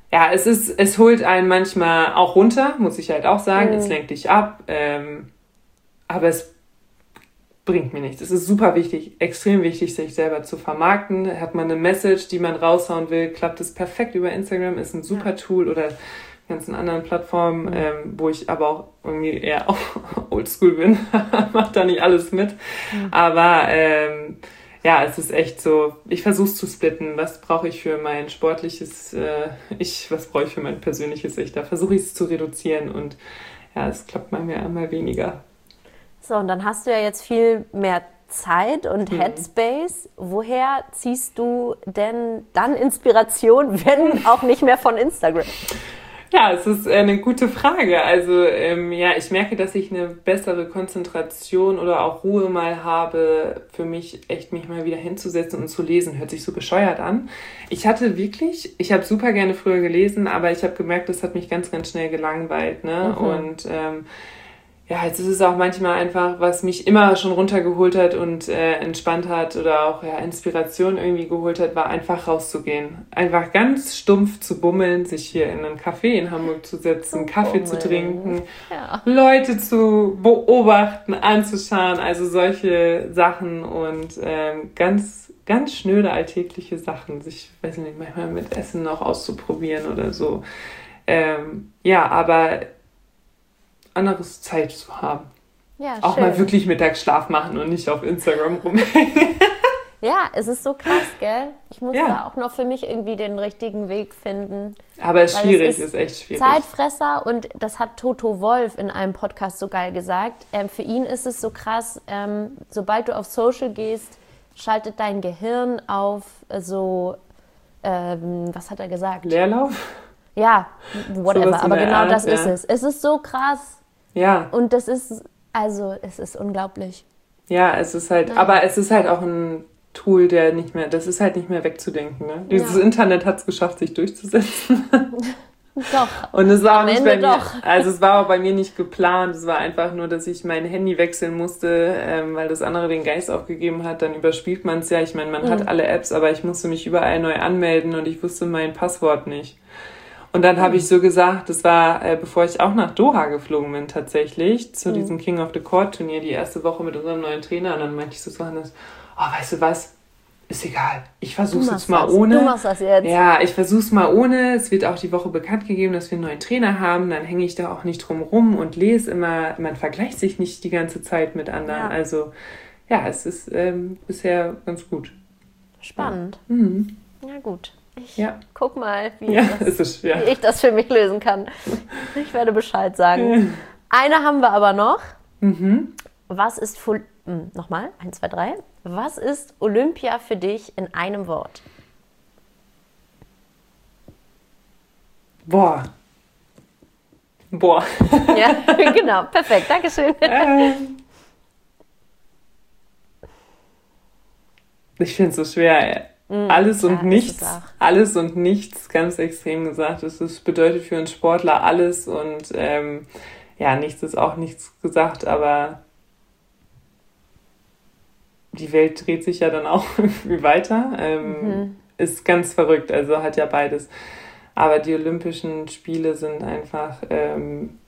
Speaker 1: ja, es ist, es holt einen manchmal auch runter, muss ich halt auch sagen. Mhm. Es lenkt dich ab. Ähm, aber es bringt mir nichts. Es ist super wichtig, extrem wichtig, sich selber zu vermarkten. Hat man eine Message, die man raushauen will, klappt es perfekt über Instagram, ist ein super ja. Tool oder ganzen anderen Plattformen, mhm. ähm, wo ich aber auch irgendwie eher oldschool bin, mache da nicht alles mit. Mhm. Aber ähm, ja, es ist echt so, ich versuche es zu splitten. Was brauche ich für mein sportliches äh, Ich, was brauche ich für mein persönliches Ich? Da versuche ich es zu reduzieren und ja, es klappt mal mehr, mal weniger.
Speaker 2: So, und dann hast du ja jetzt viel mehr Zeit und mhm. Headspace. Woher ziehst du denn dann Inspiration, wenn auch nicht mehr von Instagram?
Speaker 1: Ja, es ist eine gute Frage. Also ähm, ja, ich merke, dass ich eine bessere Konzentration oder auch Ruhe mal habe, für mich echt mich mal wieder hinzusetzen und zu lesen. Hört sich so bescheuert an. Ich hatte wirklich, ich habe super gerne früher gelesen, aber ich habe gemerkt, das hat mich ganz, ganz schnell gelangweilt. Ne? Mhm. Und ähm, ja, jetzt ist es auch manchmal einfach, was mich immer schon runtergeholt hat und äh, entspannt hat oder auch ja, Inspiration irgendwie geholt hat, war einfach rauszugehen. Einfach ganz stumpf zu bummeln, sich hier in einen Café in Hamburg zu setzen, Kaffee zu trinken, ja. Leute zu beobachten, anzuschauen, also solche Sachen und ähm, ganz, ganz schnöde alltägliche Sachen, sich, weiß nicht, manchmal mit Essen noch auszuprobieren oder so. Ähm, ja, aber anderes Zeit zu haben. Ja, auch schön. Mal wirklich Mittagsschlaf machen und nicht auf Instagram rumhängen.
Speaker 2: Ja, es ist so krass, gell? Ich muss ja. da auch noch für mich irgendwie den richtigen Weg finden.
Speaker 1: Aber es ist schwierig, es ist, ist echt schwierig.
Speaker 2: Zeitfresser und das hat Toto Wolff in einem Podcast so geil gesagt. Ähm, für ihn ist es so krass, ähm, sobald du auf Social gehst, schaltet dein Gehirn auf so, ähm, was hat er gesagt?
Speaker 1: Leerlauf?
Speaker 2: Ja, whatever, aber genau Art, das ja. ist es. Es ist so krass.
Speaker 1: Ja.
Speaker 2: Und das ist, also, es ist unglaublich.
Speaker 1: Ja, es ist halt, Nein. aber es ist halt auch ein Tool, der nicht mehr, das ist halt nicht mehr wegzudenken. Ne? Dieses ja. Internet hat es geschafft, sich durchzusetzen.
Speaker 2: Doch.
Speaker 1: Und es war
Speaker 2: Am
Speaker 1: auch nicht
Speaker 2: Ende
Speaker 1: bei mir,
Speaker 2: doch.
Speaker 1: also es war auch bei mir nicht geplant. Es war einfach nur, dass ich mein Handy wechseln musste, ähm, weil das andere den Geist aufgegeben hat. Dann überspielt man es ja. Ich meine, man mhm. hat alle Apps, aber ich musste mich überall neu anmelden und ich wusste mein Passwort nicht. Und dann habe ich so gesagt, das war, äh, bevor ich auch nach Doha geflogen bin tatsächlich, zu mhm. diesem King of the Court Turnier, die erste Woche mit unserem neuen Trainer. Und dann meinte ich so zu Hannes, oh, weißt du was, ist egal. Ich versuch's jetzt mal
Speaker 2: das.
Speaker 1: ohne.
Speaker 2: Du machst das jetzt.
Speaker 1: Ja, ich versuch's mal ohne. Es wird auch die Woche bekannt gegeben, dass wir einen neuen Trainer haben. Dann hänge ich da auch nicht drum rum und lese immer. Man vergleicht sich nicht die ganze Zeit mit anderen. Ja. Also ja, es ist ähm, bisher ganz gut.
Speaker 2: Spannend.
Speaker 1: Ja, mhm.
Speaker 2: ja gut. Ich
Speaker 1: ja.
Speaker 2: guck mal, wie,
Speaker 1: ja,
Speaker 2: das,
Speaker 1: ist, ja.
Speaker 2: wie ich das für mich lösen kann. Ich werde Bescheid sagen. Eine haben wir aber noch.
Speaker 1: Mhm.
Speaker 2: Was ist Fol- hm, nochmal, eins, zwei, drei. Was ist Olympia für dich in einem Wort?
Speaker 1: Boah. Boah.
Speaker 2: Ja, genau. Perfekt. Dankeschön.
Speaker 1: Ähm. Ich finde es so schwer. Mm, alles und ja, nichts. Alles und nichts, ganz extrem gesagt. Das ist, bedeutet für einen Sportler alles und ähm, ja, nichts ist auch nichts gesagt, aber die Welt dreht sich ja dann auch irgendwie weiter. Ähm, mhm. Ist ganz verrückt, also hat ja beides. Aber die Olympischen Spiele sind einfach ähm,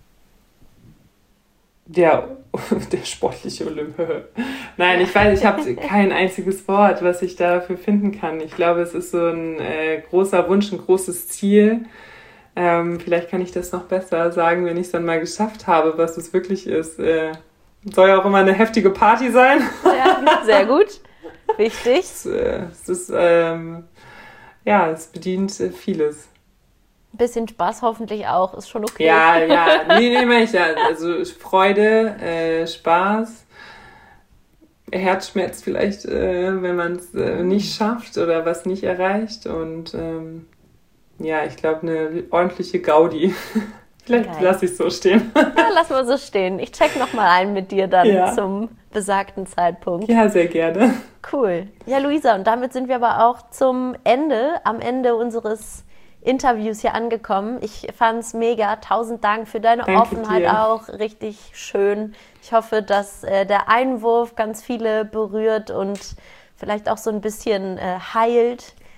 Speaker 1: der, der sportliche Olymp. Nein, ich weiß, ich habe kein einziges Wort, was ich dafür finden kann. Ich glaube, es ist so ein äh, großer Wunsch, ein großes Ziel. Ähm, vielleicht kann ich das noch besser sagen, wenn ich es dann mal geschafft habe, was es wirklich ist. Äh, soll ja auch immer eine heftige Party sein.
Speaker 2: Ja, sehr gut. Wichtig.
Speaker 1: es, äh, es ist, ähm, ja, es bedient äh, vieles.
Speaker 2: Ein bisschen Spaß hoffentlich auch, ist schon okay.
Speaker 1: Ja, ja, nee, nee, meine ich ja. Also Freude, äh, Spaß, Herzschmerz vielleicht, äh, wenn man es äh, nicht schafft oder was nicht erreicht. Und ähm, ja, ich glaube, eine ordentliche Gaudi. Vielleicht lasse ich es so stehen.
Speaker 2: Ja, lass mal so stehen. Ich check nochmal ein mit dir dann ja. zum besagten Zeitpunkt.
Speaker 1: Ja, sehr gerne.
Speaker 2: Cool. Ja, Luisa, und damit sind wir aber auch zum Ende, am Ende unseres Interviews hier angekommen. Ich fand es mega. Tausend Dank für deine
Speaker 1: Danke
Speaker 2: Offenheit
Speaker 1: dir.
Speaker 2: Auch. Richtig schön. Ich hoffe, dass äh, der Einwurf ganz viele berührt und vielleicht auch so ein bisschen äh, heilt.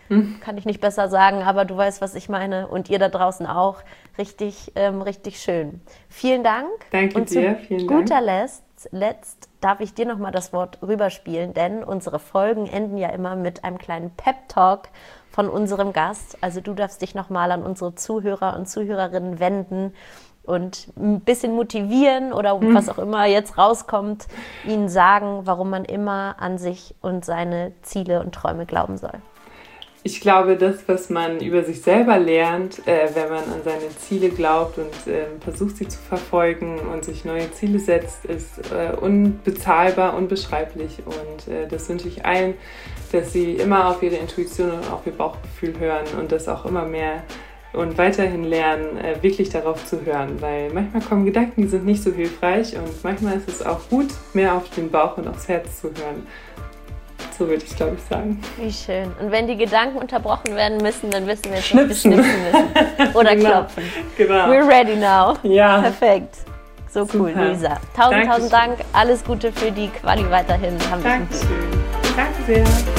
Speaker 2: Hm. Kann ich nicht besser sagen, aber du weißt, was ich meine. Und ihr da draußen auch. Richtig, ähm, richtig schön. Vielen Dank.
Speaker 1: Danke
Speaker 2: und
Speaker 1: dir, vielen Dank.
Speaker 2: Zu guter Letzt, letzt darf ich dir nochmal das Wort rüberspielen, denn unsere Folgen enden ja immer mit einem kleinen Pep-Talk von unserem Gast. Also du darfst dich nochmal an unsere Zuhörer und Zuhörerinnen wenden und ein bisschen motivieren oder hm. was auch immer jetzt rauskommt, ihnen sagen, warum man immer an sich und seine Ziele und Träume glauben soll.
Speaker 1: Ich glaube, das, was man über sich selber lernt, äh, wenn man an seine Ziele glaubt und äh, versucht, sie zu verfolgen und sich neue Ziele setzt, ist äh, unbezahlbar, unbeschreiblich. Und äh, das wünsche ich allen, dass sie immer auf ihre Intuition und auf ihr Bauchgefühl hören und das auch immer mehr und weiterhin lernen, äh, wirklich darauf zu hören. Weil manchmal kommen Gedanken, die sind nicht so hilfreich und manchmal ist es auch gut, mehr auf den Bauch und aufs Herz zu hören. So würde ich, glaube ich, sagen.
Speaker 2: Wie schön. Und wenn die Gedanken unterbrochen werden müssen, dann wissen wir jetzt, was wir schnipsen müssen. Oder genau. klopfen. Genau. We're ready now.
Speaker 1: Ja.
Speaker 2: Perfekt. So Super. Cool, Luisa. Tausend,
Speaker 1: Dankeschön.
Speaker 2: tausend Dank. Alles Gute für die Quali weiterhin.
Speaker 1: Dankeschön. Danke sehr.